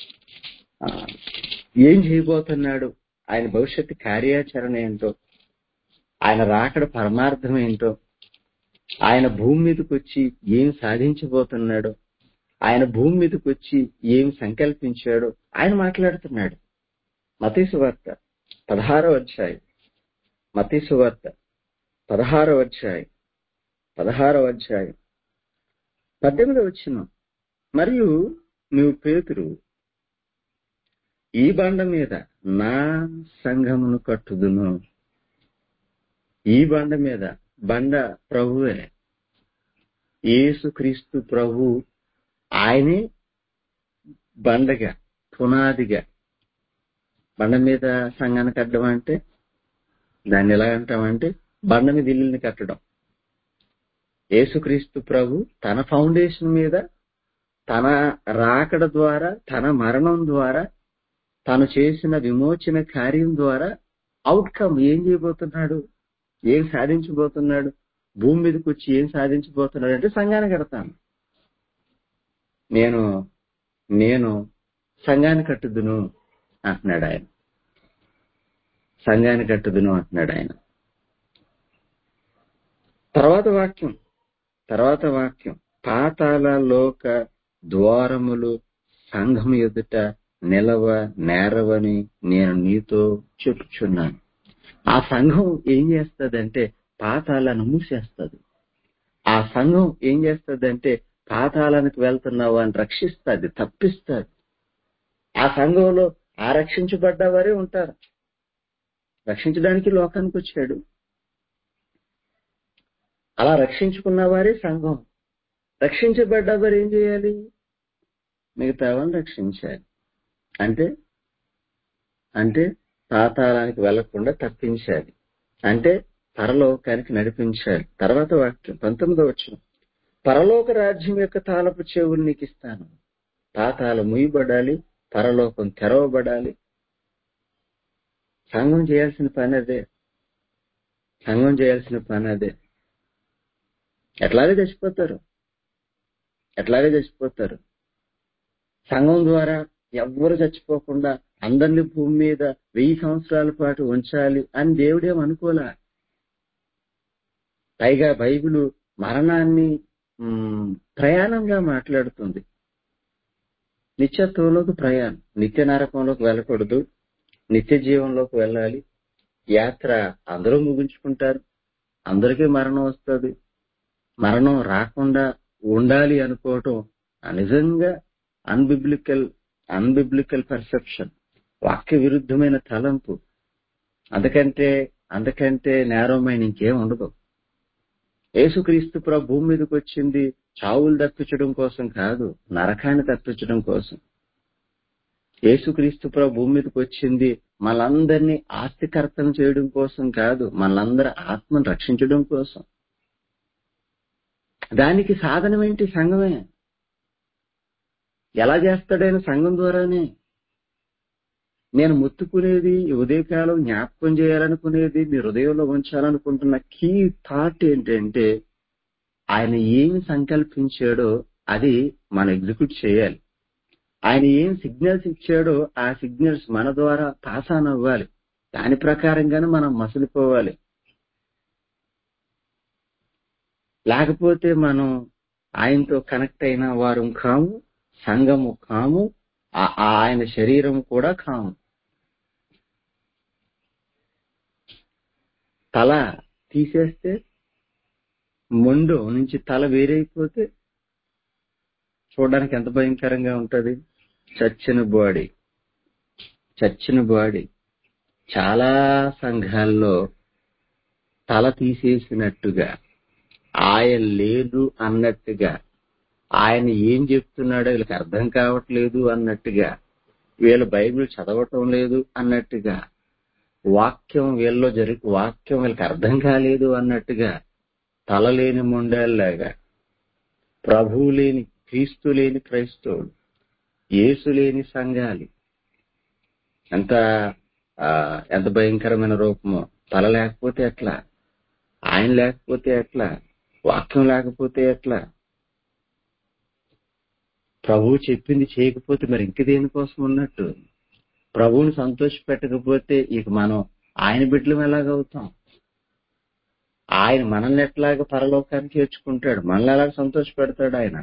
ఏం చేయబోతున్నాడు, ఆయన భవిష్యత్తు కార్యాచరణ ఏంటో, ఆయన రాకడ పరమార్థం ఏంటో, ఆయన భూమి మీదకి వచ్చి ఏం సాధించబోతున్నాడో, ఆయన భూమి మీదకి వచ్చి ఏం సంకల్పించాడో ఆయన మాట్లాడుతున్నాడు. మత్తయి సువార్త 16వ అధ్యాయం, మత్తయి సువార్త 16వ అధ్యాయం 18వ వచనం. మరియు నువ్వు పేతురు, ఈ బండ మీద నా సంఘమును కట్టుదును. ఈ బండ మీద, బండ ప్రభువే, యేసుక్రీస్తు ప్రభు. ఆయనే బండగా, పునాదిగా. బండ మీద సంఘాన్ని కట్టడం అంటే దాన్ని ఎలా అంటామంటే బండ మీద ఇల్లుని కట్టడం. యేసుక్రీస్తు ప్రభు తన ఫౌండేషన్ మీద, తన రాకడ ద్వారా, తన మరణం ద్వారా, తను చేసిన విమోచన కార్యం ద్వారా అవుట్కమ్ ఏం చేయబోతున్నాడు, ఏం సాధించబోతున్నాడు, భూమి మీదకి వచ్చి ఏం సాధించబోతున్నాడు అంటే సంఘాన్ని కడతాను. నేను సంఘాన్ని కట్టుదును అంటున్నాడు ఆయన. సంఘాన్ని కట్టుదును అంటున్నాడు ఆయన. తర్వాత వాక్యం, పాతాళ లోక ద్వారములు సంఘం ఎదుట నిలవ నేరవని నేను నీతో చెప్పుచున్నాను. ఆ సంఘం ఏం చేస్తుందంటే పాతాళాన్ని మూసేస్తుంది. ఆ సంఘం ఏం చేస్తుందంటే పాతాళానికి వెళ్తున్నావు అని రక్షిస్తుంది, తప్పిస్తుంది. ఆ సంఘంలో రక్షించబడ్డ వారే ఉంటారు. రక్షించడానికి లోకానికి వచ్చాడు. అలా రక్షించుకున్న వారే సంఘం. రక్షించబడ్డ వారు ఏం చేయాలి? మిగతా వారిని రక్షించాలి. అంటే పాతాళానికి వెళ్లకుండా తప్పించాలి. అంటే పరలోకానికి నడిపించాలి. తర్వాత వాక్యం 19వ వచనం, పరలోక రాజ్యం యొక్క తాళపు చెవులు నీకు ఇస్తాను. పాతాళం ముయ్యబడాలి, పరలోకం తెరవబడాలి. సంఘం చేయాల్సిన పని అదే. సంఘం చేయాల్సిన పని అదే. ఎట్లాగే చచ్చిపోతారు. సంఘం ద్వారా ఎవ్వరు చచ్చిపోకుండా అందరినీ భూమి మీద 1000 సంవత్సరాల పాటు ఉంచాలి అని దేవుడేం అనుకోలే. పైగా బైబిలు మరణాన్ని ప్రయాణంగా మాట్లాడుతుంది. నిత్యత్వంలోకి ప్రయాణం. నిత్య నరకంలోకి వెళ్ళకూడదు, నిత్య జీవంలోకి వెళ్ళాలి. యాత్ర అందరూ ముగించుకుంటారు, అందరికీ మరణం వస్తుంది. మరణం రాకుండా ఉండాలి అనుకోవటం నిజంగా అన్బిబ్లికల్ పర్సెప్షన్, వాక్య విరుద్ధమైన తలంపు. అందుకంటే నేరమైన ఇంకేం ఉండదు. యేసుక్రీస్తు ప్రభు భూమి మీదకి వచ్చింది చావులు తప్పించడం కోసం కాదు, నరకాన్ని తప్పించడం కోసం. యేసుక్రీస్తు ప్రభు భూమి మీదకి వచ్చింది మనందరినీ ఆస్తికర్తను చేయడం కోసం కాదు, మనందరి ఆత్మను రక్షించడం కోసం. దానికి సాధనం ఏంటి? సంఘమే. ఎలా చేస్తాడైన? సంఘం ద్వారానే. నేను ముత్తుకునేది, ఉదయకాలం జ్ఞాపకం చేయాలనుకునేది, మీ హృదయంలో ఉంచాలనుకుంటున్న కీ థాట్ ఏంటంటే, ఆయన ఏమి సంకల్పించాడో అది మనం ఎగ్జిక్యూట్ చేయాలి. ఆయన ఏం సిగ్నల్స్ ఇచ్చాడో ఆ సిగ్నల్స్ మన ద్వారా పాస్ ఆన్ అవ్వాలి. దాని ప్రకారంగానే మనం మసలిపోవాలి. లేకపోతే మనం ఆయనతో కనెక్ట్ అయిన వారు కాము, సంఘము కాము, ఆయన శరీరం కూడా కాము. తల తీసేస్తే, మొండు నుంచి తల వేరైపోతే చూడడానికి ఎంత భయంకరంగా ఉంటది. చచ్చిన బాడీ. చాలా సంఘాల్లో తల తీసేసినట్టుగా, ఆయన లేదు అన్నట్టుగా, ఆయన ఏం చెప్తున్నాడో వీళ్ళకి అర్థం కావట్లేదు అన్నట్టుగా, వీళ్ళు బైబిల్ చదవటం లేదు అన్నట్టుగా, వాక్యం వీళ్ళకి అర్థం కాలేదు అన్నట్టుగా, తల లేని మొండాల్లాగా, ప్రభువు లేని, క్రీస్తు లేని క్రైస్తవులు, యేసు లేని సంఘాలు. ఎంత భయంకరమైన రూపమో. తల లేకపోతే ఎట్లా? ఆయన లేకపోతే ఎట్లా? వాక్యం లేకపోతే ఎట్లా? ప్రభువు చెప్పింది చేయకపోతే మరి ఇంక దేనికోసం ఉన్నట్టు? ప్రభువుని సంతోష పెట్టకపోతే ఇక మనం ఆయన బిడ్డలం ఎలాగవుతాం? ఆయన మనల్ని ఎట్లాగా పరలోకానికి చేర్చుకుంటాడు? మనల్ని ఎలాగ సంతోష పెడతాడు ఆయన?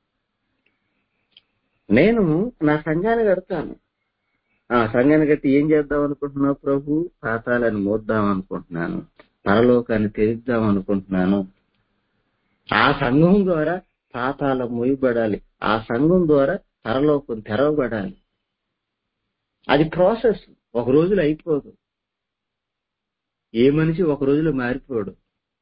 నేను నా సంఘాన్ని కడతాను. ఆ సంఘాన్ని కట్టి ఏం చేద్దాం అనుకుంటున్నావు ప్రభు? పాతాలను మోద్దాం అనుకుంటున్నాను, పరలోకాన్ని తెరిద్దాం అనుకుంటున్నాను. ఆ సంఘం ద్వారా పాతాళం మోయబడాలి, ఆ సంఘం ద్వారా పరలోకం తెరవబడాలి. అది ప్రాసెస్, ఒక రోజులో అయిపోదు. ఏ మనిషి ఒక రోజులో మారిపోడు.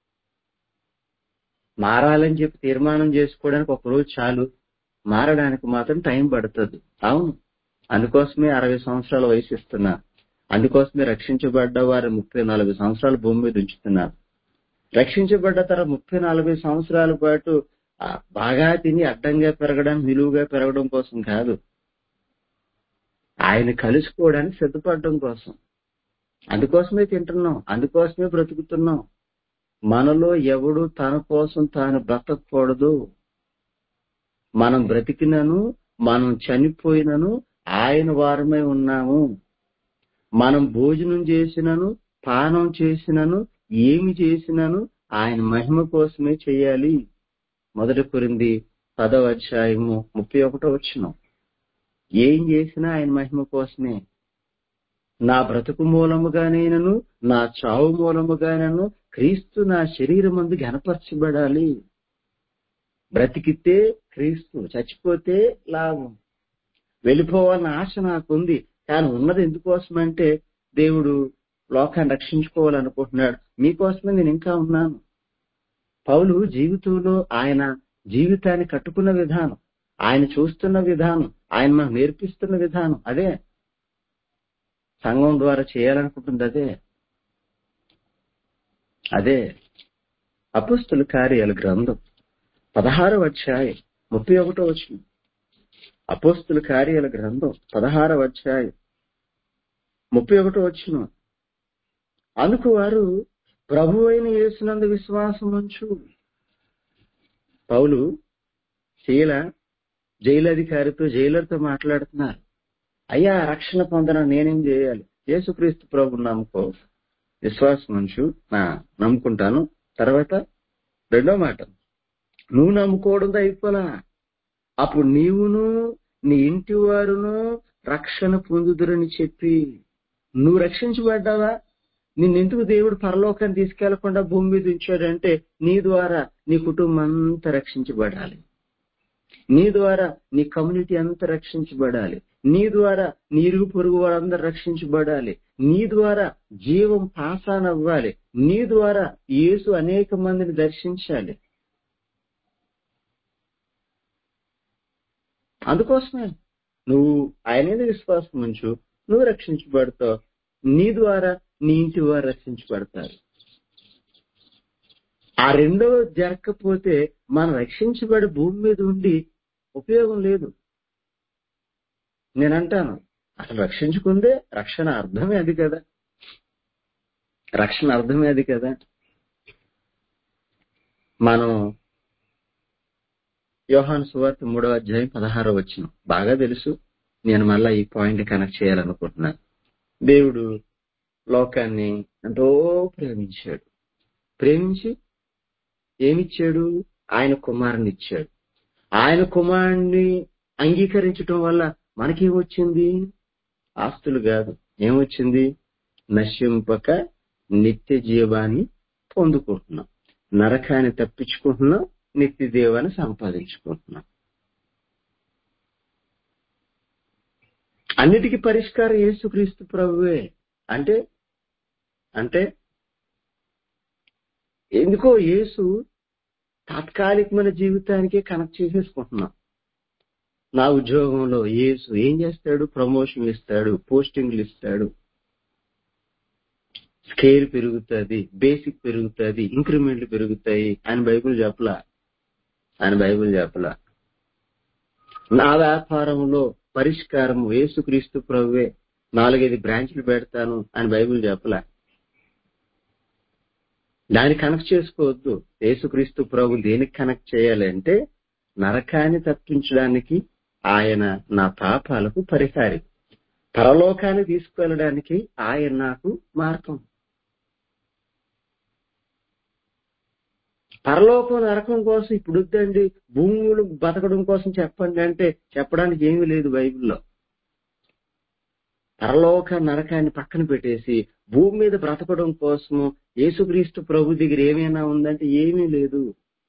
మారాలని చెప్పి తీర్మానం చేసుకోవడానికి ఒక రోజు చాలు, మారడానికి మాత్రం టైం పడుతుంది. అవును, అందుకోసమే 60 సంవత్సరాల వయసు ఇస్తున్నారు. అందుకోసమే రక్షించబడ్డ వారు 30-40 సంవత్సరాలు భూమి మీద ఉంచుతున్నారు. రక్షించబడ్డ తర్వాత 30-40 సంవత్సరాల పాటు బాగా తిని అడ్డంగా పెరగడం, నిలువుగా పెరగడం కోసం కాదు, ఆయన కలుసుకోవడానికి సిద్ధపడడం కోసం. అందుకోసమే తింటున్నాం, అందుకోసమే బ్రతుకుతున్నాం. మనలో ఎవడు తన కోసం తాను బ్రతకూడదు. మనం బ్రతికినను, మనం చనిపోయినను ఆయన వారమై ఉన్నాము. మనం భోజనం చేసినను, పానం చేసినను, ఏమి చేసినను ఆయన మహిమ కోసమే చేయాలి. 1 కొరింథీ 10:31. ఏం చేసినా ఆయన మహిమ కోసమే. నా బ్రతుకు మూలముగానైనను, నా చావు మూలముగానైనను క్రీస్తు నా శరీరమందు ఘనపరచబడాలి. బ్రతికితే క్రీస్తు, చచ్చిపోతే లాభం. వెళ్ళిపోవాలన్న ఆశ నాకుంది, కానీ ఉన్నది ఎందుకోసమంటే దేవుడు లోకాన్ని రక్షించుకోవాలనుకుంటున్నాడు. మీకోసమే నేను ఇంకా ఉన్నాను. పౌలు జీవితంలో ఆయన జీవితాన్ని కట్టుకున్న విధానం, ఆయన చూస్తున్న విధానం, ఆయన మనకు నేర్పిస్తున్న విధానం అదే. సంఘం ద్వారా చేయాలనుకుంటుంది అదే. అపోస్తలుల కార్యాల గ్రంథం 16:31. అపోస్తలుల కార్యాల గ్రంథం 16:31. అందుకు వారు ప్రభువైన యేసునందు విశ్వాసం ఉంచు. పౌలు జైలర్తో మాట్లాడుతున్నారు. అయ్యా, రక్షణ పొందన నేనేం చేయాలి? యేసుక్రీస్తు ప్రభు నమ్ముకో, విశ్వాసం ఉంచు, నమ్ముకుంటాను. తర్వాత రెండో మాట, నువ్వు నమ్ముకోవడంతో అయిపోలా, అప్పుడు నీవును నీ ఇంటి వారును రక్షణ పొందుదురని చెప్పి. నువ్వు రక్షించబడ్డావా? నిన్నెందుకు దేవుడు పరలోకాన్ని తీసుకెళ్లకుండా భూమి మీద ఉంచాడంటే నీ ద్వారా నీ కుటుంబం అంతా రక్షించబడాలి. నీ ద్వారా నీ కమ్యూనిటీ అంతా రక్షించబడాలి. నీ ద్వారా నీ ఇరుగు పొరుగు వారందరూ రక్షించబడాలి. నీ ద్వారా జీవం పాసాన్ అవ్వాలి. నీ ద్వారా యేసు అనేక మందిని దర్శించాలి. అందుకోసమే నువ్వు ఆయన మీద విశ్వాసం ఉంచు, నువ్వు రక్షించబడతావు. నీ ద్వారా నీ ఇంటి వారు రక్షించబడతారు. ఆ రెండో జరగకపోతే మనం రక్షించబడి భూమి మీద ఉండి ఉపయోగం లేదు. నేనంటాను, అసలు రక్షించుకుందే రక్షణ అర్థమే అది కదా. రక్షణ అర్థమే అది కదా. మనం యోహాను సువార్త 3వ అధ్యాయం 16వ వచనం బాగా తెలుసు. నేను మళ్ళా ఈ పాయింట్ కనెక్ట్ చేయాలనుకుంటున్నాను. దేవుడు లోకాన్ని ఎంతో ప్రేమించాడు. ప్రేమించి ఏమిచ్చాడు? ఆయన కుమారుని ఇచ్చాడు. ఆయన కుమారుణ్ణి అంగీకరించడం వల్ల మనకేమొచ్చింది? ఆస్తులు కాదు. ఏమొచ్చింది? నశింపక నిత్య జీవాన్ని పొందుకుంటున్నాం. నరకాన్ని తప్పించుకుంటున్నాం, నిత్య జీవాన్ని సంపాదించుకుంటున్నాం. అన్నిటికీ పరిష్కారం యేసుక్రీస్తు ప్రభువే. అంటే ఎందుకో యేసు తాత్కాలికమైన జీవితానికే కనెక్ట్ చేసేసుకుంటున్నాం. నా ఉద్యోగంలో యేసు ఏం చేస్తాడు? ప్రమోషన్ ఇస్తాడు, పోస్టింగ్లు ఇస్తాడు, స్కేల్ పెరుగుతుంది, బేసిక్ పెరుగుతుంది, ఇంక్రిమెంట్లు పెరుగుతాయి. ఆయన బైబిల్ చెప్పలా. నా వ్యాపారంలో పరిష్కారం యేసుక్రీస్తు ప్రభువే, 4-5 బ్రాంచ్లు పెడతాను అని బైబిల్ చెప్పలా. దాన్ని కనెక్ట్ చేసుకోవద్దు. యేసుక్రీస్తు ప్రభు దేనికి కనెక్ట్ చేయాలి అంటే, నరకాన్ని తప్పించడానికి ఆయన నా పాపాలకు పరిహారి, పరలోకాన్ని తీసుకువెళ్ళడానికి ఆయన నాకు మార్గం. పరలోకం నరకం కోసం ఇప్పుడు వద్దండి, భూములు బతకడం కోసం చెప్పండి అంటే చెప్పడానికి ఏమీ లేదు బైబిల్లో. పరలోక నరకాన్ని పక్కన పెట్టేసి భూమి మీద బ్రతకడం కోసము యేసుక్రీస్తు ప్రభు దగ్గర ఏమైనా ఉందంటే ఏమీ లేదు.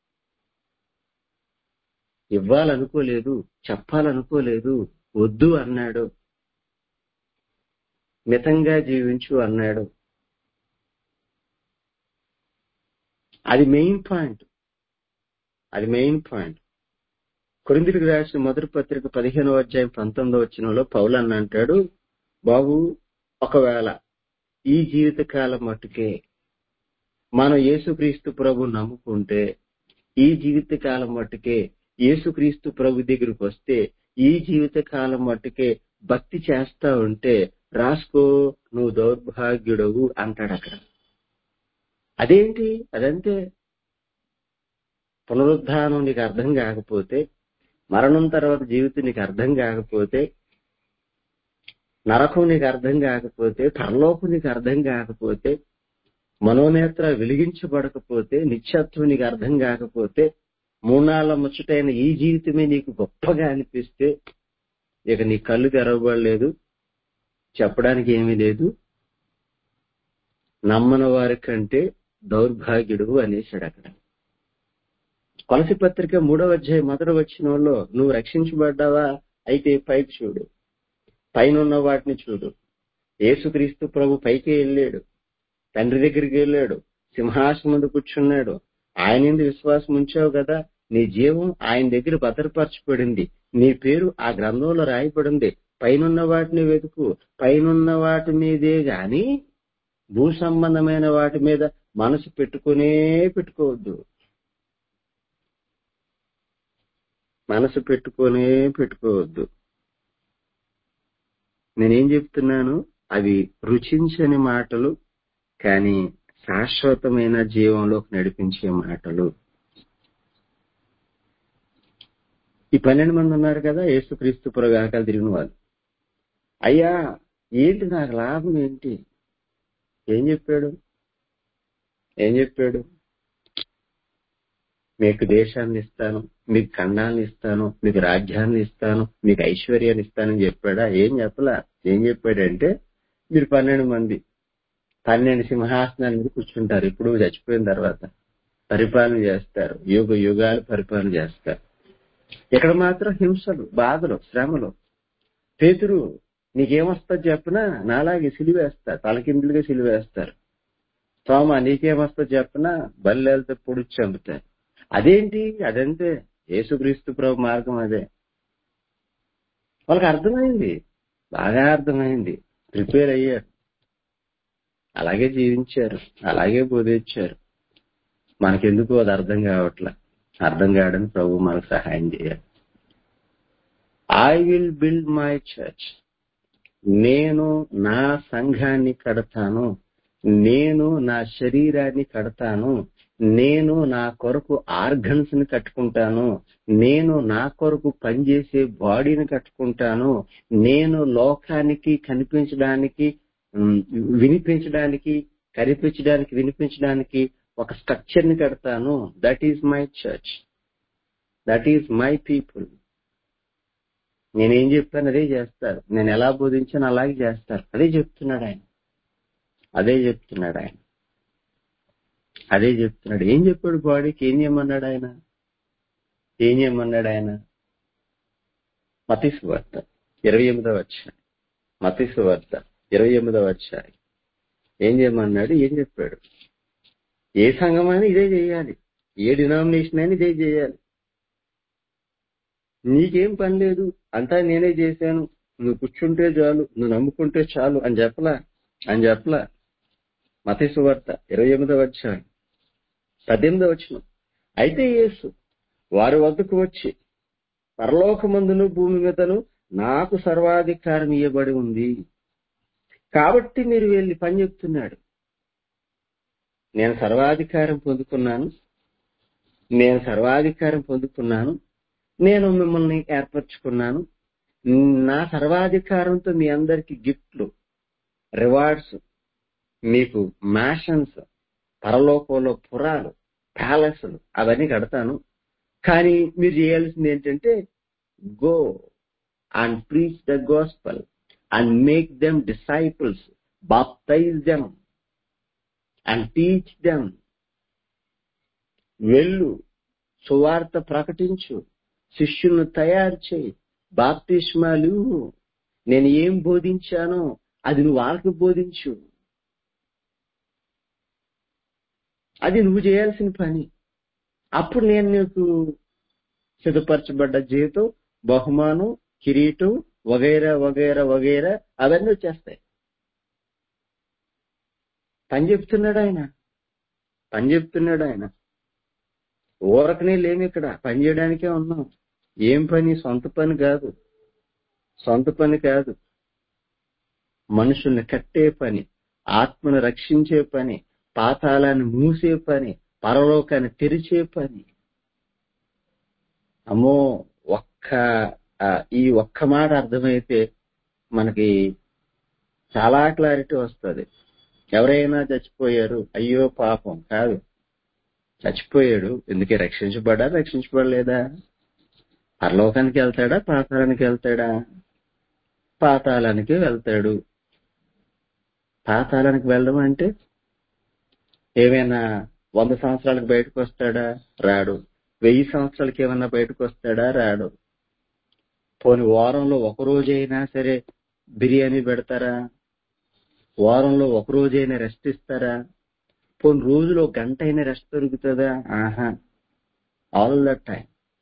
ఇవ్వాలనుకోలేదు, చెప్పాలనుకోలేదు. వద్దు అన్నాడు. మితంగా జీవించు అన్నాడు. అది మెయిన్ పాయింట్. కొరింథీయులకు రాసిన మొదటి పత్రిక 15వ అధ్యాయం 19వ వచనంలో పౌలు అంటాడు, బాబు ఒకవేళ ఈ జీవిత కాలం మట్టుకే మనం యేసుక్రీస్తు ప్రభు నమ్ముకుంటే, ఈ జీవిత కాలం మట్టుకే యేసుక్రీస్తు ప్రభు దగ్గరికి వస్తే, ఈ జీవిత కాలం మట్టుకే భక్తి చేస్తా ఉంటే రాసుకో, నువ్వు దౌర్భాగ్యుడవు అంటాడు అక్కడ. అదేంటి? అదంతే. పునరుద్ధానం నీకు అర్థం కాకపోతే, మరణం తర్వాత జీవితం నీకు అర్థం కాకపోతే, నరకం నీకు అర్థం కాకపోతే, పరలోకం నీకు అర్థం కాకపోతే, మనోనేత్ర వెలిగించబడకపోతే, నిత్యత్వం నీకు అర్థం కాకపోతే, మూనాళ్ళ ముచ్చటైన ఈ జీవితమే నీకు గొప్పగా అనిపిస్తే, ఇక నీ కళ్ళు తెరవబడలేదు, చెప్పడానికి ఏమీ లేదు. నమ్మని వారి కంటే దౌర్భాగ్యుడు అనేసాడు అక్కడ. కొలసి పత్రిక 3వ అధ్యాయం 1వ వచనంలో నువ్వు రక్షించబడ్డావా? అయితే పైకి చూడు, పైన ఉన్న వాటిని చూడు. యేసుక్రీస్తు ప్రభు పైకి వెళ్ళాడు, తండ్రి దగ్గరికి వెళ్ళాడు, సింహాసనం ముందు కూర్చున్నాడు. ఆయన మీద విశ్వాసం ఉంచావు కదా, నీ జీవం ఆయన దగ్గర భద్రపరచబడింది, నీ పేరు ఆ గ్రంథంలో రాయబడింది. పైనున్న వాటిని వెతుకు. పైనున్న వాటి మీదే గాని భూ సంబంధమైన వాటి మీద మనసు పెట్టుకోవద్దు. నేనేం చెప్తున్నాను? అవి రుచించని మాటలు, కానీ శాశ్వతమైన జీవంలోకి నడిపించే మాటలు. ఈ 12 మంది ఉన్నారు కదా యేసుక్రీస్తు ప్రభు వెనకాల తిరిగిన వాళ్ళు. అయ్యా ఏంటి నాకు లాభం ఏంటి? ఏం చెప్పాడు? మీకు దేశాన్ని ఇస్తాను, మీకు ఖండాన్ని ఇస్తాను, మీకు రాజ్యాన్ని ఇస్తాను, మీకు ఐశ్వర్యాన్ని ఇస్తానని చెప్పాడా? ఏం చెప్పలా. ఏం చెప్పాడంటే, మీరు 12 మంది 12 సింహాసనాల మీద కూర్చుంటారు. ఇప్పుడు చచ్చిపోయిన తర్వాత పరిపాలన చేస్తారు, యుగాలు పరిపాలన చేస్తారు. ఇక్కడ మాత్రం హింసలు, బాధలు, శ్రమలు. పేతురు, నీకేమొస్తుంది చెప్పనా, నాలాగే సిలువేస్తా, తలకిందులుగా సిలువేస్తారు. తోమ, నీకేమొస్తుంది చెప్పనా, బల్లెలతో పొడిచి చంపుతారు. అదేంటి, అదంతే, యేసుక్రీస్తు ప్రభు మార్గం అదే. వాళ్ళకి అర్థమైంది, బాగా అర్థమైంది, ప్రిపేర్ అయ్యారు, అలాగే జీవించారు, అలాగే బోధించారు. మనకెందుకు అది అర్థం కావట్లా. అర్థం కావడానికి ప్రభు మనకు సహాయం చేయాలి. I will build my church, నేను నా సంఘాన్ని కడతాను, నేను నా శరీరాన్ని కడతాను, నేను నా కొరకు ఆర్గన్స్ ని కట్టుకుంటాను, నేను నా కొరకు పనిచేసే బాడీని కట్టుకుంటాను, నేను లోకానికి కనిపించడానికి, వినిపించడానికి ఒక స్ట్రక్చర్ ని కడతాను. That is my church, that is my people. నేనేం చెప్పాను అదే చేస్తారు, నేను ఎలా బోధించాను అలాగే చేస్తారు. అదే చెప్తున్నాడు ఆయన, అదే చెప్తున్నాడు ఆయన, అదే చెప్తున్నాడు. ఏం చెప్పాడు బాడీకి, ఏం చేయమన్నాడు ఆయన, ఏం చేయమన్నాడు ఆయన? మత్తయి సువార్త 28వ అధ్యాయం, మత్తయి సువార్త 28వ అధ్యాయం. ఏం చేయమన్నాడు, ఏం చెప్పాడు? ఏ సంఘం అయినా ఇదే చేయాలి, ఏ డినామినేషన్ అయినా ఇదే చేయాలి. నీకేం పని లేదు, అంతా నేనే చేశాను, నువ్వు కూర్చుంటే చాలు, నువ్వు నమ్ముకుంటే చాలు అని చెప్పలా. మత్తయి సువార్త 28వ అధ్యాయం 18వ వచనం. అయితే యేసు వారి వద్దకు వచ్చి, పరలోకమందును భూమి మీదను నాకు సర్వాధికారం ఇవ్వబడి ఉంది, కాబట్టి మీరు వెళ్ళి పని చెప్తున్నాడు. నేను సర్వాధికారం పొందుకున్నాను, నేను మిమ్మల్ని ఏర్పరచుకున్నాను. నా సర్వాధికారంతో మీ అందరికి గిఫ్ట్లు, రివార్డ్స్, మీకు మ్యాషన్స్, పరలోకంలో పురాలు, ప్యాలెస్లు అవన్నీ కడతాను. కానీ మీరు చేయాల్సింది ఏంటంటే, go and preach the gospel and make them disciples, baptise them and teach them. వెళ్ళు, సువార్త ప్రకటించు, శిష్యులను తయారు చేయి, బాప్తిస్మాలు. నేను ఏం బోధించానో అది నువ్వు వాళ్ళకి బోధించు. అది నువ్వు చేయాల్సిన పని. అప్పుడు నేను నీకు సిద్ధపరచబడ్డ జీవితం, బహుమానం, కిరీటం, వగైరా వగైరా వగైరా అవన్నీ వచ్చేస్తాయి. పని చెప్తున్నాడు ఆయన. ఊరకనే లేము, ఇక్కడ పని చేయడానికే ఉన్నాం. ఏం పని? సొంత పని కాదు, మనుషుల్ని కట్టే పని, ఆత్మను రక్షించే పని, పాతాళాన్ని మూసే పని, పరలోకాన్ని తెరిచే పని. అమ్మో, ఈ ఒక్క మాట అర్థమైతే మనకి చాలా క్లారిటీ వస్తుంది. ఎవరైనా చచ్చిపోయారు, అయ్యో పాపం కాదు, చచ్చిపోయాడు, ఎందుకే రక్షించబడలేదా? పరలోకానికి వెళ్తాడా, పాతాళానికి వెళ్తాడా? పాతాళానికి వెళ్తాడు. పాతాళానికి వెళ్ళడం అంటే ఏమైనా 100 సంవత్సరాలకు బయటకు వస్తాడా? రాడు. 1000 సంవత్సరాలకి ఏమన్నా బయటకు వస్తాడా? రాడు. పోని వారంలో ఒక రోజైనా సరే బిర్యానీ పెడతారా? వారంలో ఒక రోజైనా రెస్ట్ ఇస్తారా? పోని రోజులో గంట అయినా రెస్ట్ దొరుకుతుందా? ఆహా. All the time,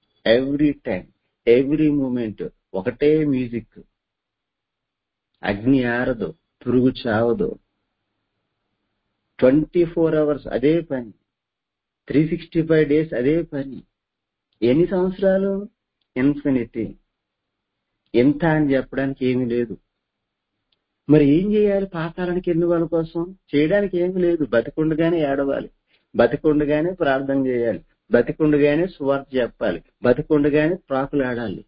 every moment ఒకటే మ్యూజిక్. అగ్ని ఆరదు, పురుగు చావదు. 24 hours అదే పని, 365 days అదే పని. ఎన్ని సంవత్సరాలు? ఇన్ఫినిటీ. ఎంత అని చెప్పడానికి ఏమీ లేదు. మరి ఏం చేయాలి? పాతాళానికి వెళ్ళిన వాళ్ళ కోసం చేయడానికి ఏమీ లేదు. బతికుండగానే ఏడవాలి, బతికుండగానే ప్రార్థన చేయాలి, బతికుండగానే సువార్త చెప్పాలి, బతికుండగానే ప్రాకులాడాలి.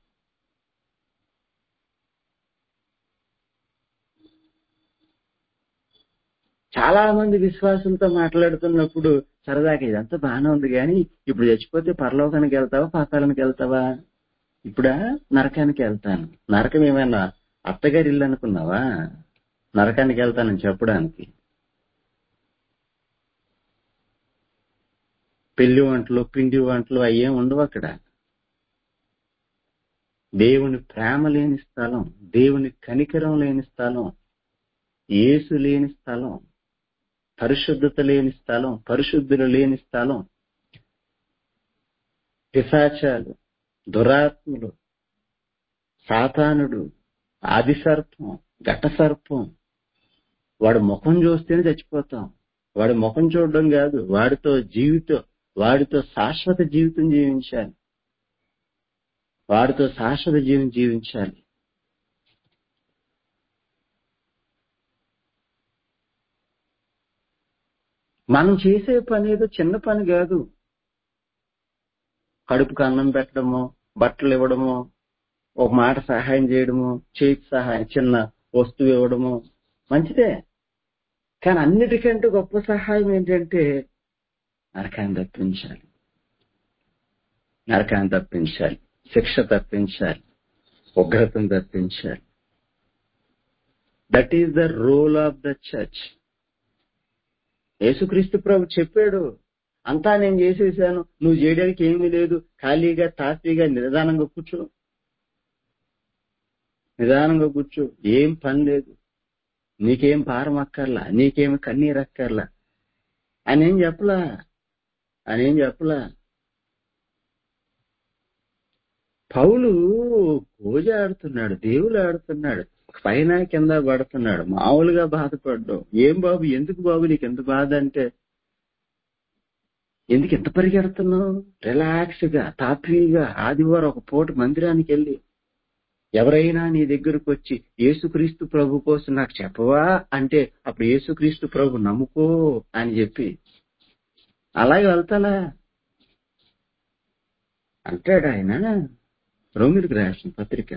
చాలా మంది విశ్వాసులతో మాట్లాడుతున్నప్పుడు సరదాగా ఇదంతా బాగానే ఉంది, కానీ ఇప్పుడు చచ్చిపోతే పరలోకానికి వెళ్తావా, పాతాళానికి వెళ్తావా? ఇప్పుడా నరకానికి వెళ్తాను. నరకం ఏమైనా అత్తగారి ఇల్లు అనుకున్నావా నరకానికి వెళ్తానని చెప్పడానికి? పెళ్లి వంటలు, పిండి వంటలు అయ్యేం ఉండవు అక్కడ. దేవుని ప్రేమ లేని స్థలం, దేవుని కనికరం లేని స్థలం, యేసు లేని స్థలం, పరిశుద్ధత లేని స్థలం, పరిశుద్ధులు లేని స్థలం, పిశాచాలు, దురాత్ములు, సాతానుడు, ఆది సర్పం, ఘట సర్పం, వాడి ముఖం చూస్తేనే చచ్చిపోతాం. వాడి ముఖం చూడడం కాదు, వాడితో శాశ్వత జీవితం జీవించాలి. వాడితో శాశ్వత జీవితం జీవించాలి. మనం చేసే పని ఏదో చిన్న పని కాదు. కడుపుకు అన్నం పెట్టడము, బట్టలు ఇవ్వడము, ఒక మాట సహాయం చేయడము, చేతి సహాయం, చిన్న వస్తువు ఇవ్వడము మంచిదే. కానీ అన్నిటికంటే గొప్ప సహాయం ఏంటంటే నరకాన్ని తప్పించాలి. నరకాన్ని తప్పించాలి, శిక్ష తప్పించాలి, ఉగ్రతను తప్పించాలి. That is the role of the church. Yesukristu ప్రభు చెప్పాడు, అంతా నేను చేసేసాను, నువ్వు చేయడానికి ఏమీ లేదు, ఖాళీగా తాపీగా నిదానంగా కూర్చో, నిదానంగా కూర్చో, ఏం పని లేదు, నీకేం భారం అక్కర్లా, నీకేమి కన్నీరు అక్కర్లా అనేం చెప్పలా. పౌలు పూజ ఆడుతున్నాడు, దేవుడు ఆడుతున్నాడు, పైన కింద పడుతున్నాడు, మామూలుగా బాధపడ్డావు. ఏం బాబు, ఎందుకు బాబు నీకు ఎంత బాధ అంటే, ఎందుకు ఎంత పరిగెడుతున్నావు? రిలాక్స్ గా తాపీగా ఆదివారం ఒక పూట మందిరానికి వెళ్ళి ఎవరైనా నీ దగ్గరకు వచ్చి యేసుక్రీస్తు ప్రభు కోసం నాకు చెప్పవా అంటే అప్పుడు యేసుక్రీస్తు ప్రభు నమ్ముకో అని చెప్పి అలాగే వెళ్తాలా అంటాడు ఆయన. రోమిలకు రాసిన పత్రిక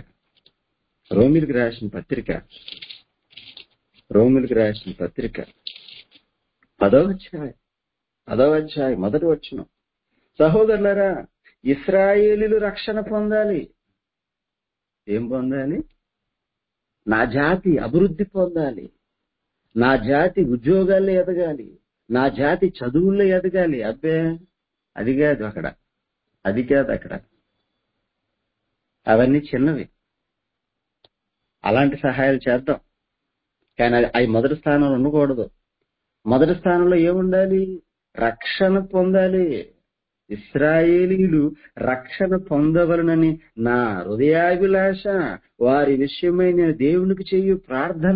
10వ అధ్యాయం మొదటి వచనం. సహోదరులారా, ఇశ్రాయేలీయులు రక్షణ పొందాలి. ఏం పొందాలి? నా జాతి అభివృద్ధి పొందాలి, నా జాతి ఉద్యోగాల్లో ఎదగాలి, నా జాతి చదువుల్లో ఎదగాలి. అబ్బే, అది కాదు అక్కడ. అవన్నీ చిన్నవి, అలాంటి సహాయాలు చేద్దాం, కానీ అవి మొదటి స్థానంలో ఉండకూడదు. మొదటి స్థానంలో ఏముండాలి? రక్షణ పొందాలి. ఇశ్రాయేలీయులు రక్షణ పొందవలనని నా హృదయాభిలాష, వారి విషయమై నేను దేవునికి చేయు ప్రార్థన.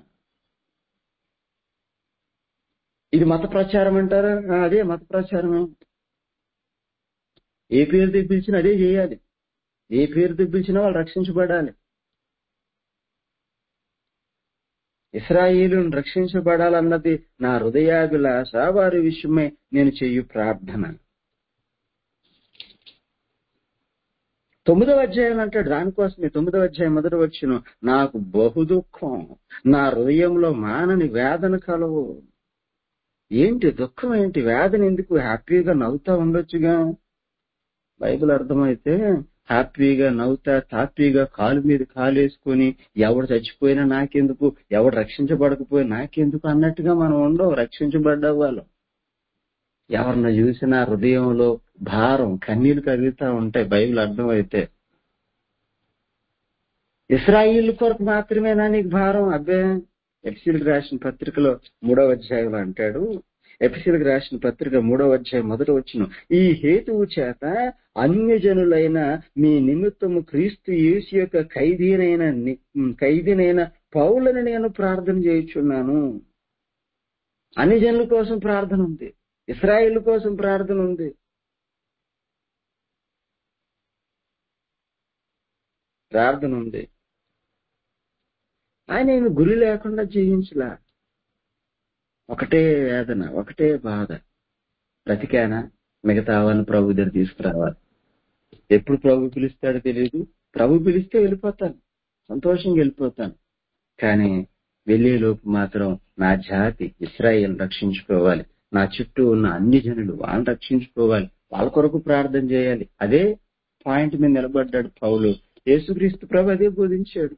ఇది మత ప్రచారం అంటారా? అదే మత ప్రచారమే. ఏ పేరుతో పిలిచినా అదే చేయాలి. ఏ పేరుతో పిలిచినా వాళ్ళు రక్షించబడాలి. ఇశ్రాయేలును రక్షించబడాలన్నది నా హృదయాభిలాష, వారి విషయమై నేను చెయ్యు ప్రార్థన. 9వ అధ్యాయం అంటాడు దానికోసమే. 9వ అధ్యాయం మొదటి వచనం, నాకు బహు దుఃఖం, నా హృదయంలో మానని వేదన కలవు. ఏంటి దుఃఖం, ఏంటి వేదన? ఎందుకు? హ్యాపీగా నవ్వుతా ఉండొచ్చుగా. బైబిల్ అర్థమైతే హ్యాపీగా నవ్వుతా తాపీగా కాలు మీద కాలేసుకొని ఎవడు చచ్చిపోయినా నాకెందుకు, ఎవడు రక్షించబడకపోయినా నాకెందుకు అన్నట్టుగా మనం ఉండవు. రక్షించబడ్డ వాళ్ళు ఎవరిని చూసినా హృదయంలో భారం, కన్నీళ్లు కలుగుతా ఉంటాయి. బైబిల్ అర్థమైతే ఇశ్రాయేలు కొరకు మాత్రమేనా నీకు భారం? అబ్బే, ఎఫెసీయులకు రాసిన పత్రికలో 3వ అధ్యాయంలో అంటాడు. ఎఫెసీయులకు రాసిన పత్రిక 3వ అధ్యాయం మొదటి వచనం, ఈ హేతువు చేత అన్యజనులైన మీ నిమిత్తము క్రీస్తు యేసు యొక్క ఖైదీనైన పౌలను నేను ప్రార్థన చేయుచున్నాను. అన్యజనుల కోసం ప్రార్థన ఉంది, ఇశ్రాయేలు కోసం ప్రార్థన ఉంది. ఆయన ఏమి గురి లేకుండా జీవించలా. ఒకటే వేదన, ఒకటే బాధ. బ్రతికానా, మిగతా వాళ్ళని ప్రభు దగ్గర తీసుకురావాలి. ఎప్పుడు ప్రభు పిలుస్తాడో తెలియదు. ప్రభు పిలిస్తే వెళ్ళిపోతాను, సంతోషంగా వెళ్ళిపోతాను. కానీ వెళ్లేలోపు మాత్రం నా జాతి ఇశ్రాయేలు రక్షించుకోవాలి, నా చుట్టూ ఉన్న అన్ని జనులు వాళ్ళని రక్షించుకోవాలి, వాళ్ళ కొరకు ప్రార్థన చేయాలి. అదే పాయింట్ మీద నిలబడ్డాడు పౌలు. యేసుక్రీస్తు ప్రభు అదే బోధించాడు.